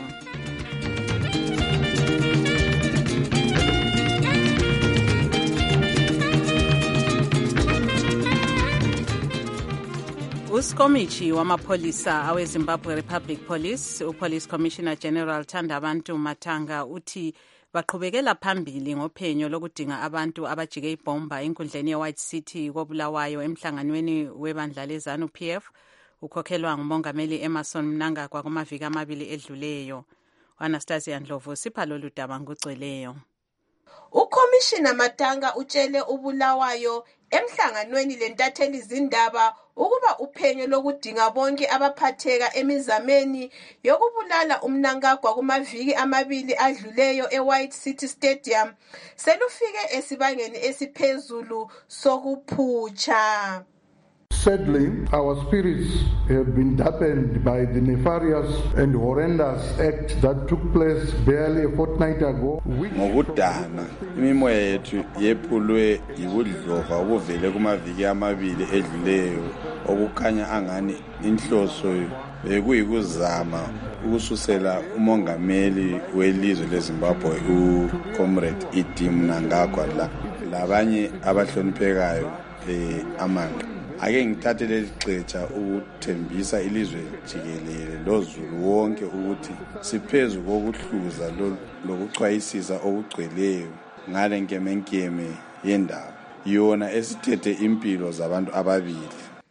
Usikomichi wamapolisa awe Zimbabwe Republic Police, uPolice Commissioner General Thandabantu Matanga uthi baqhubekela phambili ngophenyo lokudinga abantu abajike ibhomba enkundleni yeWhite City koBulawayo emhlanganweni webandla leZANU-P F ukhokhelwa ngumongameli Emerson Mnangagwa kumaviki amabili edluleyo. Anastasia Ndlovu sipha lolu daba ngugcweleyo. uCommissioner Matanga utshele uBulawayo emhlanganweni lentatheli izindaba ukuba uphenyo lokudinga bonke abaphatheka emizameni yokubulala uMnangagwa kumaviki amabili adluleyo eWhite City Stadium selufike esibangeni esiphezulu sokuphutsha. Sadly, our spirits have been darkened by the nefarious and horrendous act that took place barely a fortnight ago. Ngokudana imimoya yethu yephulwe yibudlova obuvele kumaviki amabili edluleyo okukhanya angani inhloso bekuyikuzama ukususela umongameli welizwe leZimbabwe uComrade Edi Mnangagwa la labanye abahloniphekayo eAmanga. Ake ngithathe leli xetsha ukuthembisa ilizwe jikelele lozulu wonke ukuthi siphezu kokuhluza lokuchwayisisa okugcweleyo ngale nkemenkeme yendaba yona esithethe impilo zabantu ababili.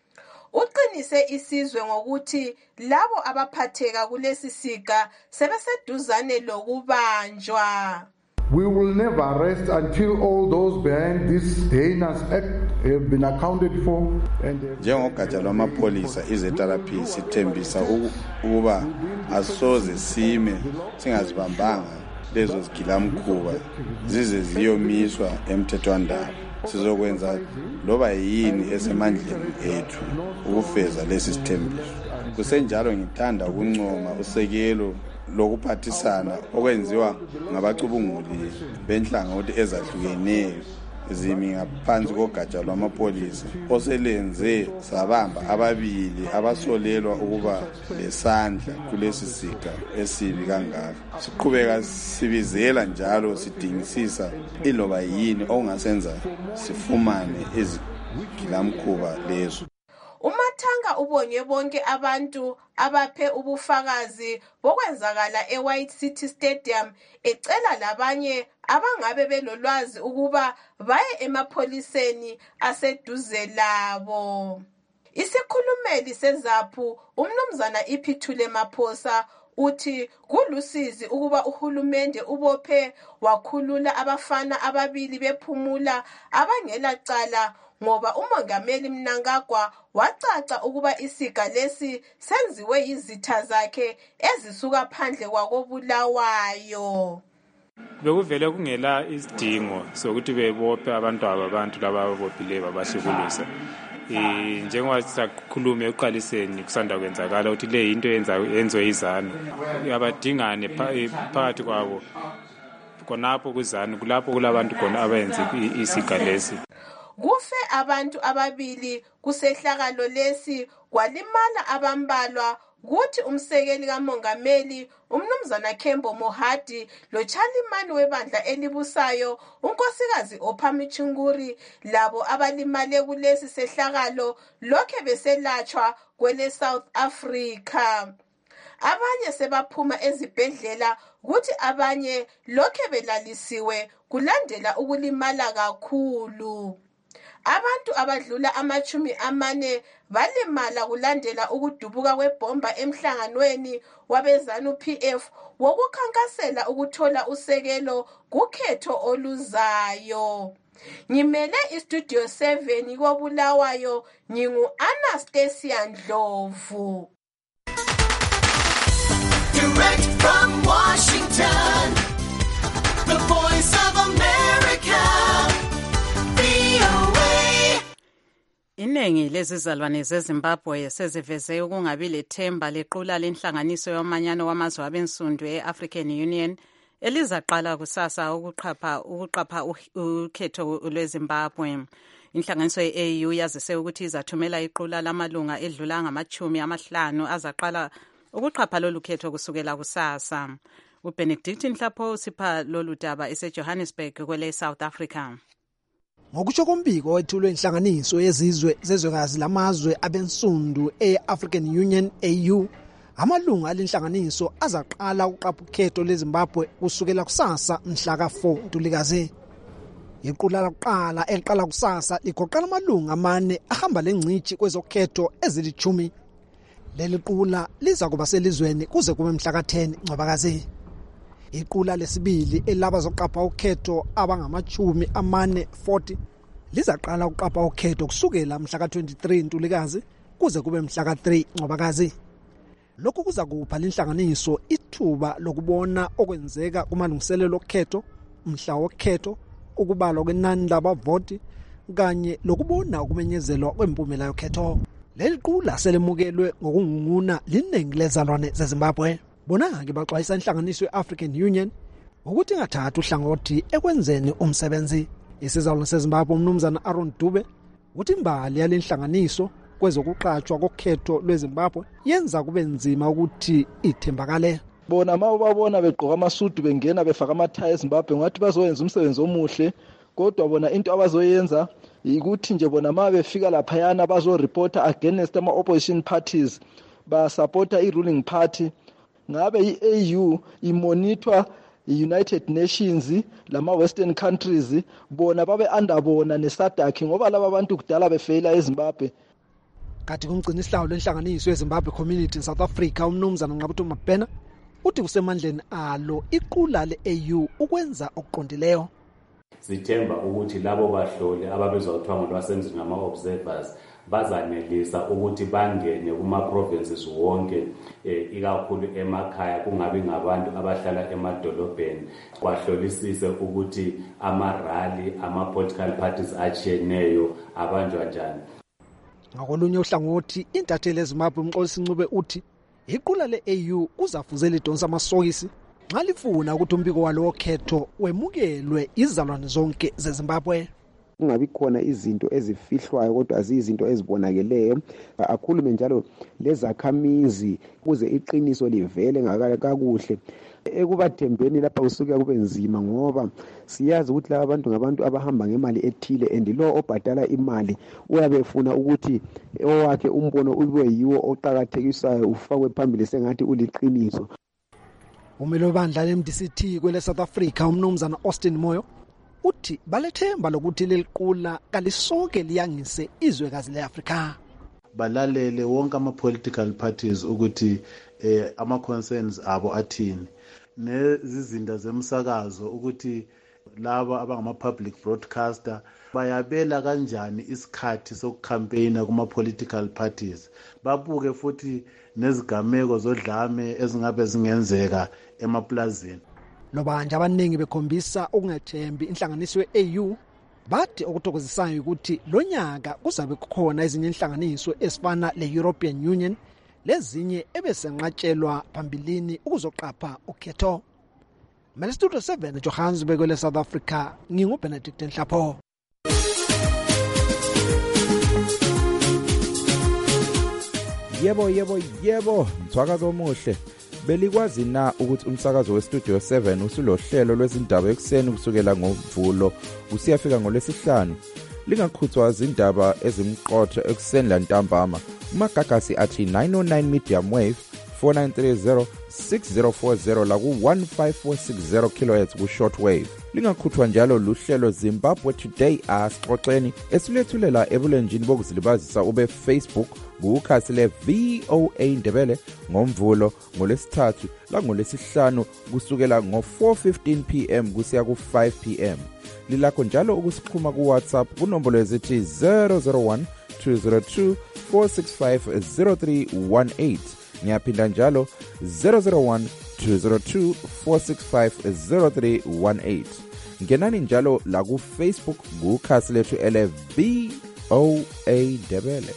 Uqinise isizwe ngokuthi labo abaphatheka kulesi siga sebeseduzane lokubanjwa. We will never rest until all those behind this heinous act have been accounted for. Njengogatsha lwamapolisa iZ R P sithembisa ukuba asoze sime singazibambanga lezo zigilamkhuba zize ziyomiswa emthethwandaba. Sizokwenza loba yini esemandleni ethu ukufeza lesi sithembiso. Kusenjalo ngithanda ukuncoma usekelo lokuphathisana okwenziwa ngabacubunguli benhlangothi ezahlukeneyo zimi ngaphansi kogatsha lwamapolisa oselenze sabamba ababili abasolelwa ukuba lesandla kulesi siga esibi kangaka. Siqhubeka sibizela njalo sidingisisa iloba yini ongasenza sifumane gilamkhuba lezo. uMathanga ubonge bonke abantu abaphe ubufakazi bokwenzakala eWhite City Stadium ecela labanye abangabe belolwazi ukuba baye emapholiseni aseduze labo. Isikhulumeli seZAPU umnumzana Iphithule Maphosa uthi kulusizi ukuba uhulumende ubophe wakhulula abafana ababili bephumula abangela cala ngoba umongameli Mnangagwa wacaca ukuba isiga lesi senziwe izitha zakhe ezisuka phandle kwakobulawayo. Bekuvele kungela isidingo sokuthi bebophe abantu ababantu laba ababophileyo babahlukulisa. Eh njengoba sisakhuluma eqaliseni kusanda kwenzakala ukuthi le into yenza enzo izana yabadingane phakathi kwabo konapho kuzana kulapho kulabantu khona abenze isiga lesi. Kufe abantu ababili kusehlakalo lesi kwalimala abambalwa kuthi umsekeli kamongameli umnumzana Kembo Mohadi lo Chalimani webandla elibusayo unkosikazi Ophamichunguri labo abalimale kulesi sehlakalo lokhe beselatshwa kwele South Africa. Abanye sebaphuma ezibhedlela kuthi abanye lokhe belalisiwe kulandela ukulimala kakhulu. Abantu abadlula amachumi amane balimala kulandela ukudubuka kwebomba emhlanganweni wabezanu P F wokukhankasela ukuthola usekelo kukhetho oluzayo. Ngimele istudio seven koBulawayo ngingu Anastasia Ndlovu. Direct from Washington, the Voice of America, V O A. Iningi lezizalwane zeZimbabwe seziveze ukungabi lethemba lequla lenhlanganiso yomanyano wamazwe abensundu e-African Union elizaqala kusasa ukuqapha ukuqapha ukhetho lweZimbabwe. Inhlanganiso ye-A U yazise ukuthi izathumela iqula lamalunga edlula ngamachumi amahlanu azaqala ukuqapha lolu khetho kusukela kusasa. uBenedict Nhlapho usipha lolu daba eseJohannesburg kwele South Africa. Ngokusho kombiko wethulwe inhlanganiso yezizwe zezwekazi lamazwe abensundu e-African Union A U, amalunga alenhlanganiso azaqala ukuqapha ukhetho leZimbabwe kusukela kusasa mhla ka four Ntulikazi. Iqula lokuqala eliqala kusasa ligoqela amalunga amane ahamba lengcithi kwezokhetho ezilithumi. Leli qula liza kuba selizweni kuze kube mhla ka ten Ncwabakazi. Iqula lesibili elaba zoqapha ukhetho abangamachumi amane forty lizaqala ukuqapha ukhetho kusukela mhla ka twenty-three Ntulikazi kuze kube mhla ka three Ncwabakazi. Lokhu kuza kupha lenhlanganiso ithuba lokubona okwenzeka kumalungiselelo okhetho, mhla wokhetho, ukubalwa kwenani labavoti kanye lokubona ukumenyezelwa kwempumela yokhetho. Leli qula selemukelwe ngokungunguna liningi lezalwane zeZimbabwe. Bona ke baxwayisa inhlanganiso yeAfrican Union ukuthi ingathatha uhlangothi ekwenzeni umsebenzi. Isizalwane seZimbabwe umnumzana Aaron Dube uthi imbali yalenhlanganiso kwezokuqatshwa kokhetho lweZimbabwe yenza kube nzima ukuthi ithembakale. Bona mawubabona begqoka amasudu bengena befaka amathayi eZimbabwe ngathi bazoyenza umsebenzi omuhle, kodwa bona into abazoyenza ukuthi nje bona ma befika lapha yana bazoreporta against ama opposition parties, ba supporta i ruling party. Ngabe i-A U imonitor i-United Nations lama western countries bona babe andabona neSADC ngoba laba bantu kudala befeyila eZimbabwe. Kati kumgcina isihlalo lenhlanganiso yeZimbabwe Community in South Africa umnumzana Ngqabutho Mabhena uthi kusemandleni alo iqula le-A U ukwenza okuqondileyo. Sithemba ukuthi labo bahloli ababizwa kuthiwa ngolwasemzini ngama-observers bazanelisa ukuthi bangene kuma-provinces wonke eh, ikakhulu emakhaya kungabi ngabantu abahlala emadolobheni kwahlolisise ukuthi amarali ama-political parties atshiyeneyo abanjwa njani. Ngakolunye uhlangothi intatheli eZimbabwe uMxolisi Ncube uthi iqula le-A U kuzafuze lidonsa amasokisi nxa lifuna ukuthi umbiko walo wokhetho wemukelwe izalwane zonke zeZimbabwe. Kungabi khona izinto ezifihlwayo kodwa azizinto ezibonakeleyo. Akhulume njalo lezakhamizi ukuze iqiniso livele ngakakuhle. ekubathembeni lapha kusuka kube nzima ngoba siyazi ukuthi laba bantu ngabantu abahamba ngemali ethile and lo obhadala imali uyabe efuna ukuthi owakhe umbono ube yiwo oqhakathekisayo ufakwe phambili sengathi uliqiniso. Umelo bandla le-M D C T kwele South Africa umnumzana Austin Moyo uthi balethemba lokuthi leliqula kalisoke liyangise izwekazi le-Afrika. Balalele wonke ama-political parties ukuthi eh, ama-concerns abo athini nezizinda zemsakazo ukuthi laba abangama-public broadcaster bayabela kanjani isikhathi sokucampaigna kuma-political parties, babuke futhi nezigameko zodlame ezingabe zingenzeka emaplazini. Lobanje abaningi bekhombisa ukungethembi inhlanganiso ye-A U bathi okuthokozisayo ukuthi lonyaka kuzabe kukhona ezinye inhlanganiso ezifana le-European Union lezinye ebesenqatshelwa phambilini ukuzoqapha ukhetho. Mele Studio seven Johannesburg le South Africa, nginguBenedict Nhlapho. Yebo yebo yebo, mthwakazo omuhle. Belikwazi na ukuthi umsakazo weStudio seven usulohlelo lwezindaba ekseni kusukela ngoMvulo usiyafika ngolwesihlanu. Lingakhuthwa izindaba ezimqotho ekseni lantambama. Umagagasi athi nine oh nine medium wave four nine three zero six zero four zero la ku one five four six zero kilohertz ku shortwave. Lingakhuthwa njalo luhlelo Zimbabwe Today asixoxeni esilethulela ebulenjini bokuzilibazisa ube Facebook kukhasi le V O A Ndebele ngoMvulo ngolesithathu la ngolesihlanu kusukela ngo four fifteen p m kusiya ku five p m. Lilakho njalo ukusixhuma ku WhatsApp kunombolo ezithi zero zero one two zero two four six five zero three one eight. Ngiyaphinda njalo zero zero one two zero two four six five zero three one eight. Ngenani njalo la ku Facebook kukhasi lethu ele V O A Ndebele.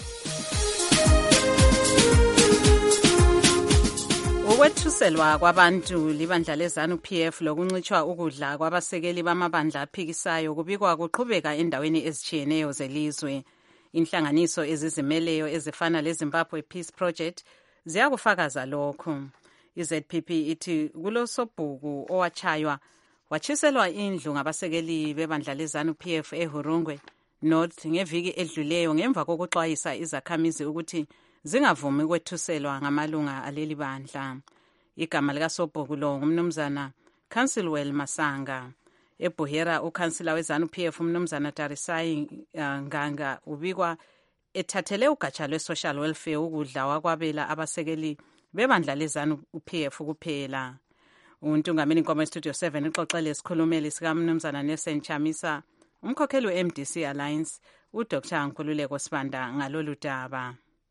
Ukwethuselwa kwabantu libandla lezanu P F lokuncitshwa ukudla kwabasekeli bamabandla aphikisayo kubikwa kuqhubeka endaweni ezitshiyeneyo zelizwe. Inhlanganiso ezizimeleyo ezifana leZimbabwe Peace Project ziyakufakaza lokho. I-Z P P ithi kulosobhuku owachaywa wachiselwa indlu ngabasekeli bebandla lezanu P F eHurungwe North ngeviki edluleyo ngemva kokuxwayisa izakhamizi ukuthi zingavumi ukwethuselwa ngamalunga aleli bandla. Igama likasobhuku lo ngumnumzana Councilwell Masanga. Ebuhera ukhansila wezanu P F umnumzana Tarisai uh, Nganga ubikwa ethathele ugatsha lwe-social welfare ukudla wakwabela abasekeli bebandla lezanu P F kuphela. Untungameni inkomo Studio seven ixoxele isikhulumeli sikamnumzana Nelson Chamisa, umkhokheli we-M D C Alliance, uDr Nkululeko Sibanda ngalolu daba.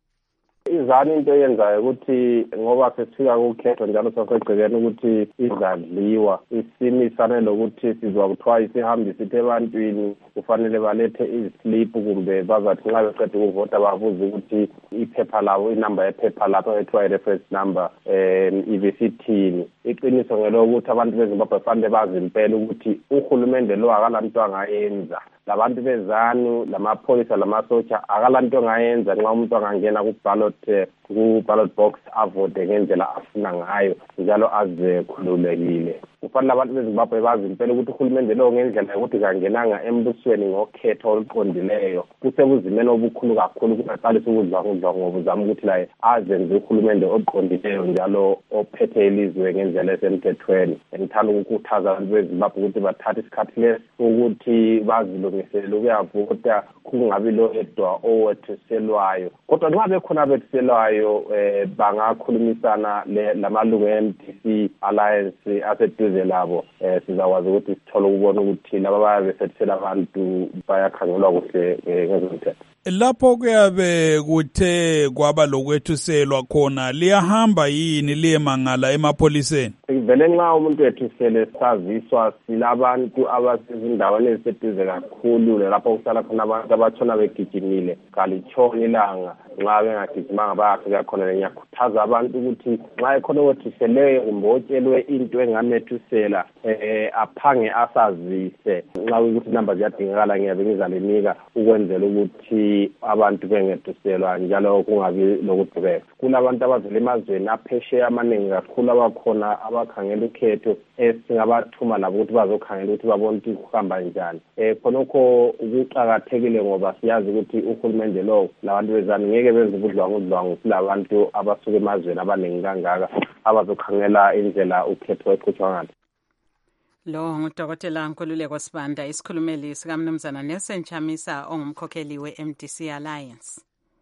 Izani into eyenzayo ukuthi ngoba sesifika ukhetho njalo sasegcekeni ukuthi izadliwa isimisane lokuthi sizwa kuthiwa isihambi sithe ebantwini kufanele balethe islip kumbe bazathi nxa beqeda ukuvota babuze ukuthi iphepha labo inamba yephepha lapho ethiwa i-reference number um ibisithini. Iqiniso ngelokuthi abantu beZimbabwe fanele bazi impela ukuthi uhulumende lo akalanto angayenza. Labantu bezanu lamapholisa lamasotsha akalanto ngayenza nxa umuntu angangena ku ballot ku ballot box avote ngendlela afuna ngayo njalo azekhululekile. Kufanele abantu beZimbabwe bazi impela ukuthi uhulumende lo ngendlela yokuthi kangenanga embusweni ngokhetho oluqondileyo kusebuzimeni obukhulu kakhulu kungaqalisa ukudla ukudla ngobuzama ukuthi la azenze uhulumende oqondileyo njalo ophethe ilizwe ngendlela esemthethweni. Ngithanda ukukhuthaza abantu beZimbabwe ukuthi bathathe isikhathi lesi ukuthi bazilungisele ukuyavota kungabi lo edwa owethuselwayo. Kodwa nxa bekhona bethuselwayo eh bangakhulumisana lamalungu e-M D C Alliance aseduze labo eh sizakwazi ukuthi sithole ukubona ukuthi laba bayabe besethela abantu bayakhangelwa kuhle ngezomthetho. Lapho kuyabe kuthe kwaba lokwethuselwa khona liyahamba yini liyemangala emapholiseni? Vele nxa umuntu ethusele saziswa silabantu abasezindaweni eziseduze kakhulu lapho kuhlala khona abantu abatshona begijimile kalitshona ilanga nxa bengagijimanga bayafika khona lenyakhutha uyakhuthaza abantu ukuthi nxa ekhona othiseleyo kumbe otshelwe into engamethusela eh aphange asazise nxa ukuthi inamba ziyadingakala ngiyabe ngizalenika ukwenzela ukuthi abantu bengethuselwa njalo kungabi lokudubeka. Kunabantu abavela emazweni aphesheya amaningi kakhulu abakhona abakhangela ukhetho esingabathuma labo ukuthi bazokhangela ukuthi babone ukuthi kuhamba njani. Eh khonokho ukuqakathekile ngoba siyazi ukuthi uhulumende lo labantu bezani ngeke benze ubudlwangu udlwangu silabantu abasuka emazweni abaningi kangaka abazokhangela indlela ukhetho eqhutshwa ngalo. Lo ngudokotela Nkululeko Sibanda, isikhulumeli sikaMnumzana Nelson Chamisa ongumkhokheli we-M D C Alliance.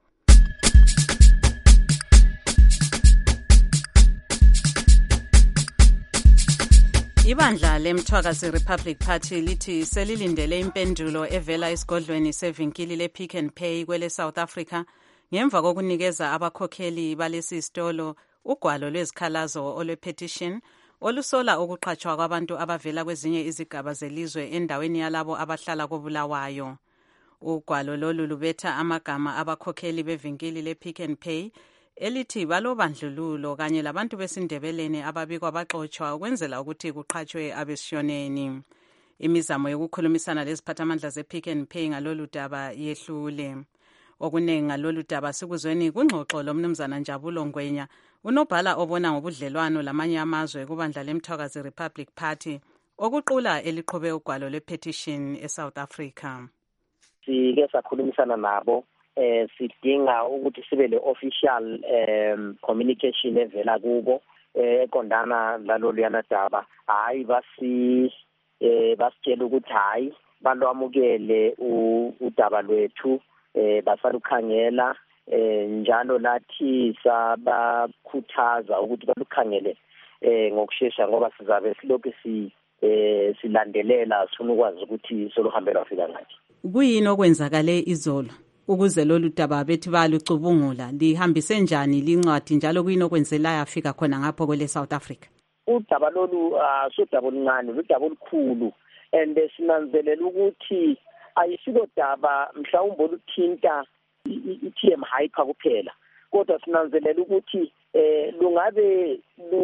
Ibandla lemthwakazi Republic Party lithi selilindele impendulo evela esigodlweni sevinkili le-Pick n Pay kwele South Africa ngemva kokunikeza abakhokheli balesi sitolo ugwalo lwezikhalazo olwe-petition olusola ukuqhatshwa kwabantu abavela kwezinye izigaba zelizwe endaweni yalabo abahlala koBulawayo. Ugwalo lolu lubetha amagama abakhokheli bevinkili le-Pick n Pay elithi balobandlululo kanye labantu besindebeleni ababikwa baxotshwa ukwenzela ukuthi kuqhatshwe abesishoneni. Imizamo yokukhulumisana leziphathamandla ze-Pick n Pay ngalolu daba yehlule. Okuningi ngalolu daba sikuzweni kungxoxo lomnumzana Njabulo Ngwenya, unobhala obona ngobudlelwano lamanye amazwe kubandla lemthwakazi Republic Party okuqula eliqhube ugwalo le-petition eSouth Africa. Sike sakhulumisana nabo eh sidinga ukuthi sibe le official um communication evela kubo eqondana lalolu yanadaba. Hayi basi eh basitshela ukuthi hayi balwamukele udaba lwethu eh basalukhangela eh njalo lathi sabakhuthaza ukuthi balukhangele eh ngokusheshsha ngoba sizabe silokhu si eh silandelela sifuna ukwazi ukuthi soluhambela wafika ngathi. Kuyini okwenzakale izolo ukuze lolu daba bethi balucubungula lihambise njani lincwadi njalo kuyini okwenzela yafika khona ngapho kwele South Africa? Udaba lolu asudaba oluncane, udaba olukhulu and sinanzelela ukuthi ayisilo daba mhlawumbe oluthinta i-T M Hyper kuphela kodwa sinanzelela ukuthi eh lungabe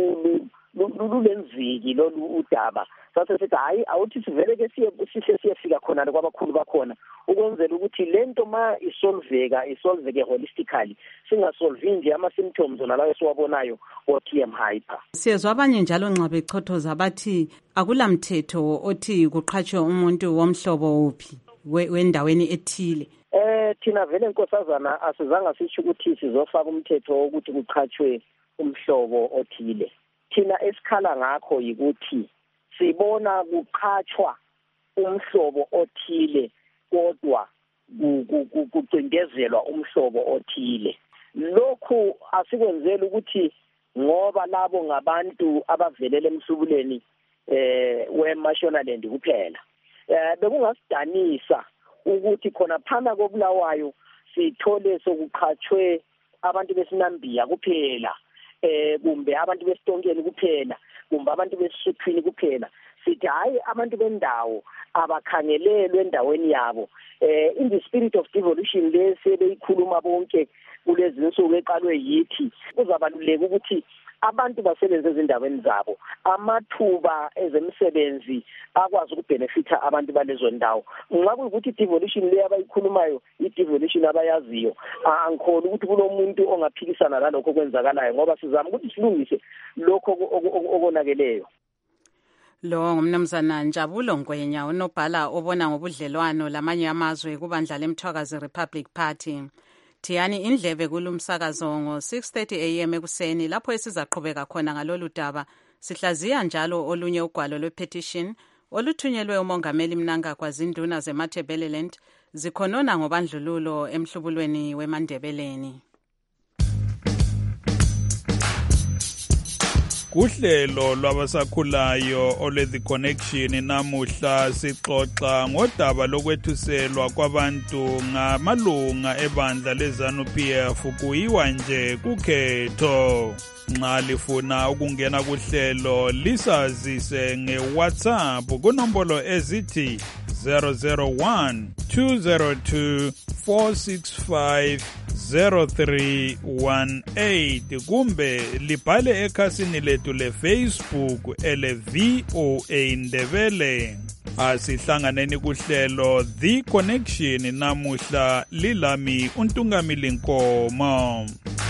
lulenziki lolu udaba sathe sithi hayi awuthi sivele ke siye sihle siyefika khona kwabakhulu bakhona ukwenzela ukuthi lento ma isolveka isolveke holistically singasolve nje ama symptoms nalayo siwabonayo o T M Hyper. Siyezwa abanye njalo nxa bechothoza bathi akulamthetho othi kuqhatshwe umuntu womhlobo uphi wendaweni ethile. Eh thina vele nkosazana asizanga sisho ukuthi sizofaka umthetho ukuthi kuqhatshwe umhlobo othile. Thina esikhala ngakho yikuthi sibona kuqhatshwa umhlobo othile kodwa kucindezelwa umhlobo othile. Lokhu asikwenzela ukuthi ngoba labo ngabantu abavelele emhlubuleni eh weMashonaland kuphela. Eh bekungasidanisa ukuthi khona phana koBulawayo sithole sokuqhatshwe abantu besinambiya kuphela eh kumbe abantu besitonkeni kuphela kumbe abantu besisuthwini kuphela. Sithi hayi abantu bendawo abakhangelelwe endaweni yabo eh in the spirit of devolution lese beyikhuluma bonke kulezi insuku eqalwe yithi kuzabaluleka ukuthi abantu basebenze ezindaweni zabo amathuba ezemsebenzi akwazi ukubenefita abantu balezo ndawo. Nxa kuyikuthi devolution le abayikhulumayo i-devolution abayaziyo angikhona ukuthi kulomuntu ongaphikisana nalokho kwenzakalayo ngoba sizama ukuthi silungise lokho okonakeleyo. Lo ngumnumzana Njabulo Ngwenya unobhala obona ngobudlelwano lamanye amazwe kubandla lemthwakazi Republic Party. Thiyani indlebe kulumsakazo ngo six thirty a m ekuseni lapho esizaqhubeka khona ngalolu daba sihlaziya njalo olunye ugwalo lwe-petition oluthunyelwe umongameli Mnangagwa zinduna zeMatabeleland zikhonona ngobandlululo emhlubulweni weMandebeleni. Kuhlelo lwabasakhulayo ole The Connection namuhla sixoxa ngodaba lokwethuselwa kwabantu ngamalunga ebandla leZANU P F kuyiwa nje kukhetho. Nxa lifuna ukungena kuhlelo lisazise ngeWhatsApp kunombolo ezithi zero zero one two zero two four six five zero three one eight kumbe libhale ekhasini lethu le-Facebook ele V O A Ndebele. Asihlanganeni kuhlelo The Connection namuhla lilami uNtungamili Nkomo.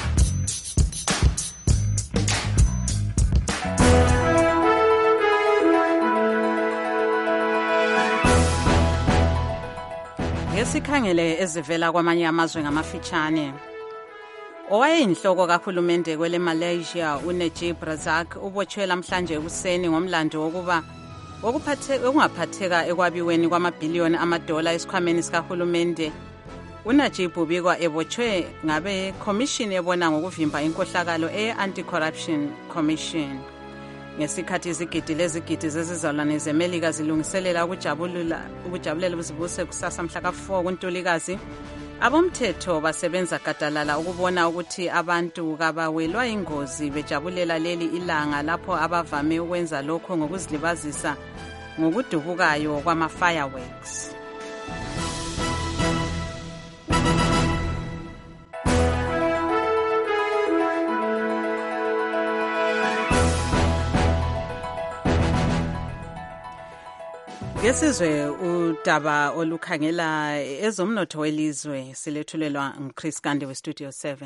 Ngesikhangele ezivela kwamanye amazwe ngamafitshane. Owayeyinhloko kahulumende kwele Malaysia uNajib Razak ubotshwe namhlanje ekuseni ngomlando wokuba okungaphatheka ekwabiweni kwamabhiliyoni amadola esikhwameni sikahulumende. uNajib ubikwa ebotshwe ngabe commission ebona ngokuvimba inkohlakalo e-Anti-Corruption Commission. Ngesikhathi izigidi lezigidi zezizalwane zeMelika zilungiselela ukujabulula ukujabulela ubuzibuse kusasa mhla ka four kuNtulikazi, abomthetho basebenza gadalala ukubona ukuthi abantu kabawelwa ingozi bejabulela leli ilanga lapho abavame ukwenza lokho ngokuzilibazisa ngokudubukayo kwama-fireworks. Ngesizwe udaba olukhangela ezomnotho welizwe silethulelwa nguChris Kande weStudio seven.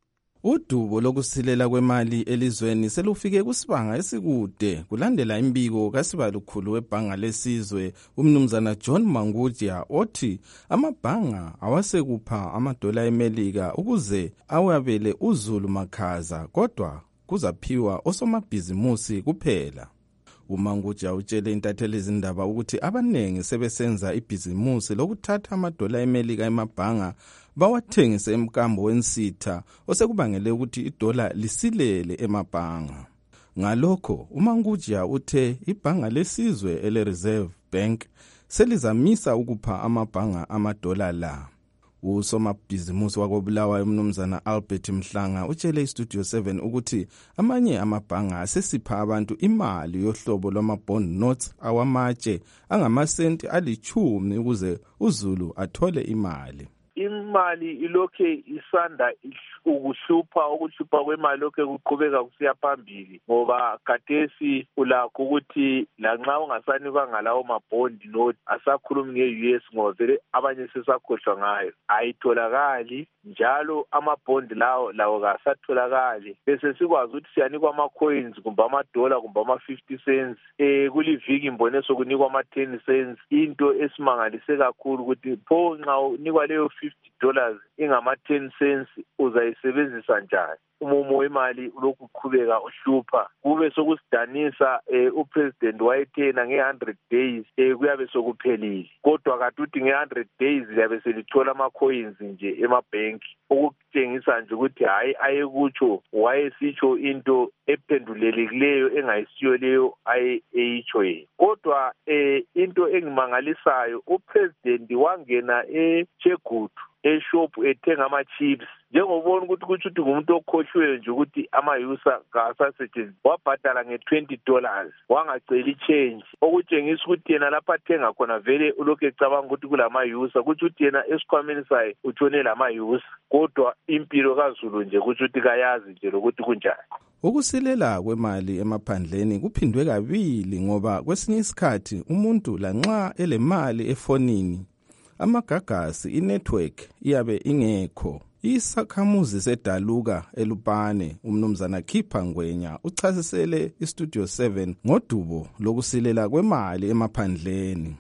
Udubo lokusilela kwemali elizweni selufike kusibanga esikude kulandela imbiko kasibalukhulu webhanga lesizwe umnumzana John Mangudia othi amabhanga awasekupha amadola eMelika ukuze awabele uZulu makhaza kodwa kuzaphiwa osomabhizimusi kuphela. uMangudia utshele intatheli izindaba ukuthi abanengi sebesenza ibhizimusi lokuthatha amadola eMelika emabhanga bawathengise emkambo wensitha osekubangele ukuthi idola lisilele emabhanga. Ngalokho uMangudia uthe ibhanga lesizwe ele-Reserve Bank selizamisa ukupha amabhanga amadola la. Usomabhizimusi wakobulawayo umnumzana Albert Mhlanga utshele iStudio seven ukuthi amanye amabhanga asesipha abantu imali yohlobo lwama-bond notes awamatshe angamasenti alichumi ukuze uZulu athole imali. Imali ilokhe isanda ukuhlupha ukuhlupha kwemali lokhe kuqhubeka kusiya phambili ngoba khathesi ulakho ukuthi lanxa ungasanikwa ngalawo mabhondi note asakhulumi nge-U S ngoba vele abanye sesakhohlwa ngayo ayitholakali njalo amabhondi lawo lawo kasatholakali bese sikwazi ukuthi siyanikwa ama-coins kumbe amadola kumbe ama-fifty cents eh kuliviki mbone sokunikwa ama-ten cents into esimangalise kakhulu ukuthi pho nxa unikwa leyo fifty dollars ingama-ten cents uzayisebenzisa njani. Umumo wemali ulokhu uqhubeka uhlupha kube sokusidanisa eh, upresident wayethena nge one hundred days eh, kuyabe sokuphelile kodwa kade uthi nge one hundred days liyabe selithola ama-coins nje emabhenki okutshengisa nje ukuthi hayi ayekutsho wayesitsho into ephendulelekileyo engayisiyo leyo ayeyitsho yena. Kodwa eh, into engimangalisayo upresident wangena eChegutu eshop ethenga ama-chips njengobona ukuthi kuthi uthi ngumuntu okhohlwe nje ukuthi amayusa kasasetshenziswa wabhadala nge-twenty dollars wangaceli change okutshengisa ukuthi yena lapha athenga khona vele ulokhu ecabanga ukuthi kulamayusa kuthi uthi yena esikhwameni saye utshone lamayusa kodwa impilo kaZulu nje kuthi uthi kayazi nje lokuthi kunjani. Ukusilela kwemali emaphandleni kuphindwe kabili ngoba kwesinye isikhathi umuntu lanxa elemali efonini amagagasi inetwork iyabe ingekho. Isakhamuzi sedaluka eLupane umnumzana Khipha Ngwenya uchasisele iStudio seven ngodubo lokusilela kwemali emaphandleni.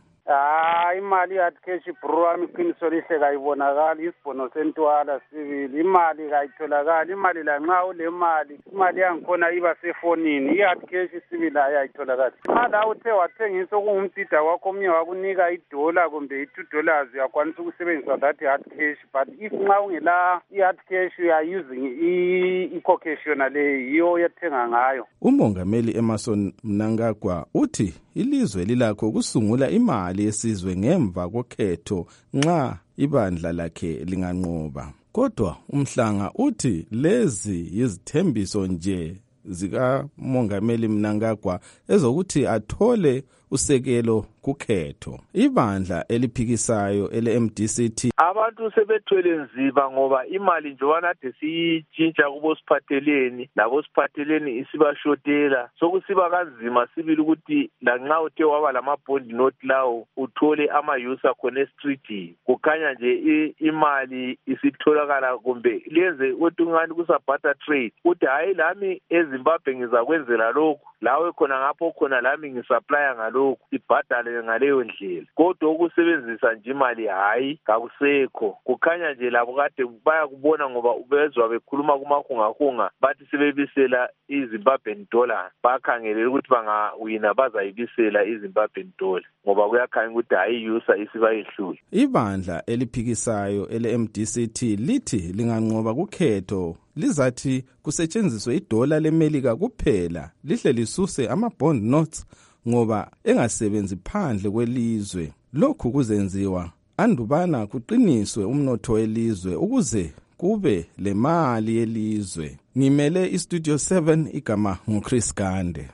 Ah imali yathi cash program iqiniso lihle kayibonakala isibhono sentwala sibili imali kayitholakala imali la nxa ule mali imali yangikhona iba sefonini iyathi cash sibili ayayitholakala nxa la uthe wathengisa okungumsida wakho omnye wakunika idola kumbe i-two dollars uyakwanisa ukusebenzisa that hard cash but if nxa ungela i-hard cash you are using i-cocash yona leyo yiyo yathenga ngayo. Umongameli Emerson Mnangagwa uthi ilizwe lilakho ukusungula imali yesizwe ngemva kokhetho nxa ibandla lakhe linganqoba. Kodwa uMhlanga uthi lezi yizithembiso nje zika Mongameli Mnangagwa ezokuthi athole usekelo kukhetho. Ibandla eliphikisayo ele-M D C T abantu sebethwele nzima ngoba imali njengobana ade siyitshintsha kubosiphatheleni labosiphatheleni isibashotela sokusiba kanzima sibili ukuthi lanxa uthe waba lamabond note lawo uthole ama-use akhona estreetini kukhanya nje imali isitholakala kumbe lenze ukuthi ungani kusabhata trade ukuthi hayi lami eZimbabwe ngizakwenzela lokhu lawe khona ngapho khona lami ngisupplya ngalokhu ibhadale ngaleyo ndlela kodwa ukusebenzisa nje imali hayi kakusekho kukhanya nje labo kade bayakubona ngoba ubezwa bekhuluma kumahungahunga bathi sebebisela iZimbabwean dollar bakhangelela ukuthi bangawina bazayibisela iZimbabwean dollar ngoba kuyakhanya ukuthi hayi user isibayehlule. Ibandla eliphikisayo ele-M D C T lithi linganqoba kukhetho lizathi kusetshenziswe idola leMelika kuphela lihle lisuse ama-bond notes ngoba engasebenzi phandle kwelizwe. Lokhu kuzenziwa andubana kuqiniswe umnotho welizwe ukuze kube le mali yelizwe. Ngimele iStudio seven igama nguChris Gande.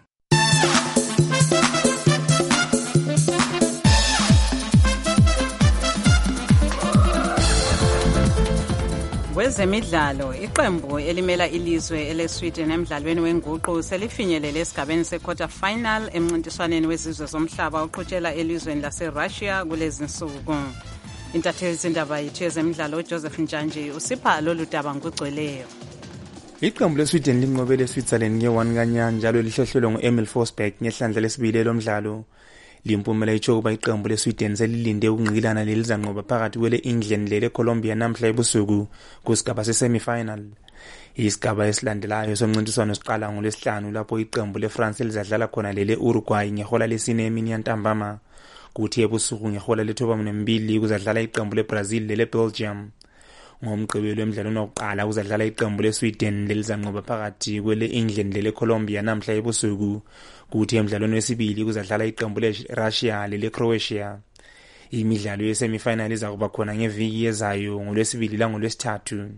Kwezemidlalo, iqembu elimela ilizwe eleSweden emidlalweni wenguqu selifinyelele esigabeni se-quarter final emncintiswaneni wezizwe zomhlaba oqhutshela elizweni laseRussia kulezi nsuku. Intatheli zindaba yethu yezemidlalo uJoseph Njanje usipha lolu daba ngokugcweleyo. Iqembu leSweden linqobele eSwitzerland nge-one kanyana njalo lihlehlelwe ngu-Emil Forsberg ngehlandla lesibili lomdlalo. Limpumela itsho ukuba iqembu leSweden selilinde ukungqilana lelizanqoba phakathi kwele-England lele-Colombia namhla ebusuku kusigaba se-semi-final. Isigaba esilandelayo somncintiswano siqala ngolwesihlanu lapho iqembu leFrance elizadlala khona lele-Uruguay ngehola lesine emini yantambama. Kuthi ebusuku ngehola lethoba nembili kuzadlala iqembu leBrazil lele-Belgium. Ngomgqibelo emidlalweni wokuqala kuzadlala iqembu leSweden lelizanqoba phakathi kwele-England lele-Colombia namhla ebusuku. Kuthi emidlalweni wesibili kuzadlala iqembu leRussia lele-Croatia. Imidlalo ye-semi-final izakuba khona ngeviki ezayo ngolwesibili langolwesithathu.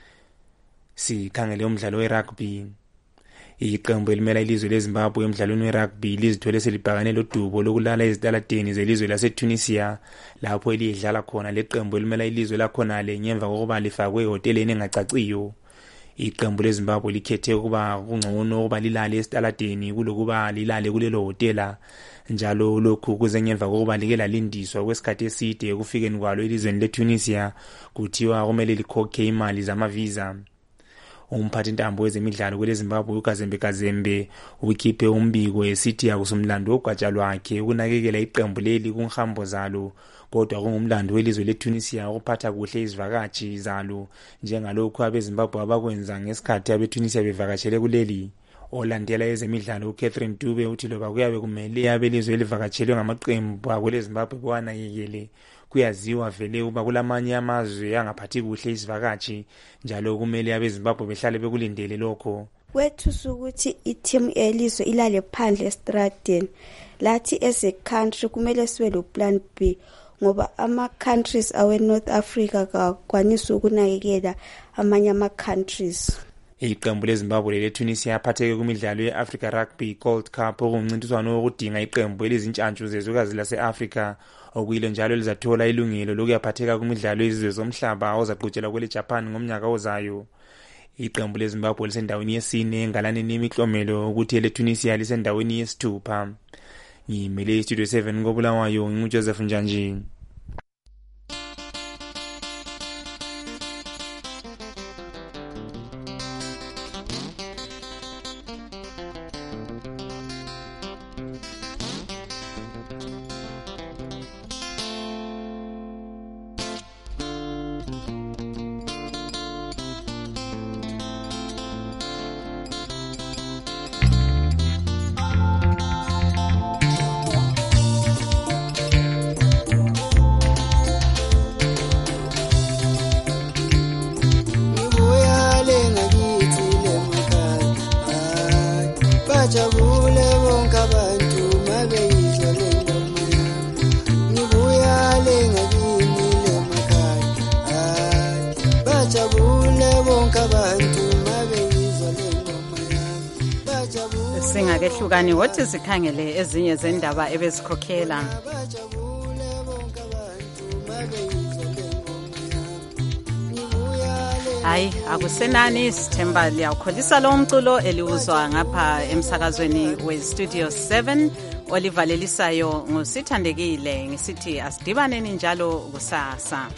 Sikhangele umdlalo we-rugby. Iqembu elimela ilizwe leZimbabwe emidlalweni we-rugby lizithole selibhekane lodubo lokulala ezitaladeni zelizwe laseTunisia lapho elidlala khona leqembu elimela ilizwe lakhona le ngemva kokuba lifakwe ehoteleni engacaciyo. Iqembu leZimbabwe likhethe ukuba kungcono ukuba lilale esitaladeni kulokuba lilale kulelo hotela njalo lokhu kuze ngemva kokuba like lalindiswa kwesikhathi eside kufikeni kwalo elizweni leTunisia kuthiwa kumele likhokhe imali zamavisa. Umphathi ntambo wezemidlalo kweleZimbabwe uKazembe Kazembe ukhiphe umbiko esithi akusumlando ogwaja lwakhe ukunakekela iqembu leli kunhambo zalo kodwa kungumlando welizwe leTunisia ukuphatha kuhle izivakashi zalo njengalokhu abeZimbabwe abakwenza ngesikhathi abeTunisia bevakashele kuleli. Olandela ezemidlalo uCatherine Dube uthi loba kuyabe kumele abelizwe elivakatshelwe ngamaqembu akweleZimbabwe kwanakekele kuyaziwa vele uba kulamanye amazwe angaphathi kuhle izivakashi njalo kumele abeZimbabwe behlale bekulindele lokho. Wethu sukuthi i-team elizwe ilale phandle estradeni lathi as a country kumele sibe lo plan B ngoba ama countries awe North Africa kakwanisa ukunakekela amanye ama countries. Iqembu leZimbabwe leTunisia yaphatheke kumidlalo ye-Africa Rugby Gold Cup okumncintiswano wokudinga iqembu elizintshantshu zezwekazi lase-Africa okuyilo njalo lizathola ilungelo lokuyaphatheka kumidlalo yezizwe zomhlaba ozaqhutshelwa kwele Japan ngomnyaka ozayo. Iqembu leZimbabwe lisendaweni yesine engalaneni imiklomelo ukuthi leTunisia lisendaweni yesithupha. Ngimele iStudio seven ngobulawayo nguJoseph Njanje. Bajabule bonke abantu mabeyizwa le ngoma yami ngibuya le ngakini le makhaya hayi bajabule bonke abantu mabeyizwa le ngoma yami bajabule singakehlukani wothi sikhangele ezinye zendaba ebezikhokhela. Hayi akusenani sithemba liyawukholisa lo mculo eliwuzwa ngapha emsakazweni we-Studio seven olivalelisayo ngusithandekile ngisithi asidibaneni njalo kusasa.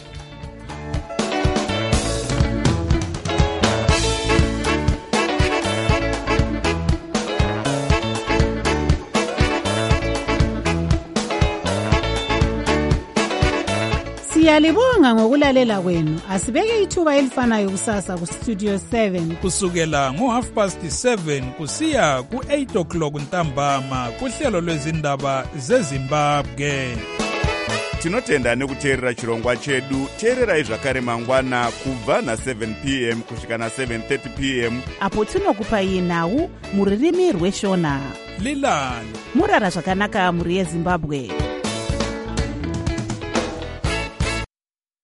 Siyalibonga ngokulalela kwenu. Asibeke ithuba elifanayo kusasa ku Studio seven kusukela ngo half past seven kusiya ku eight o'clock ntambama kuhlelo lwezindaba zeZimbabwe. Tinotenda nekuteerera chirongwa chedu. Teererai zvakare mangwana kubva na seven p m kusvika na seven thirty p m apo tinokupai nhau muririmi rweshona. Lilani murara zvakanaka muri yeZimbabwe.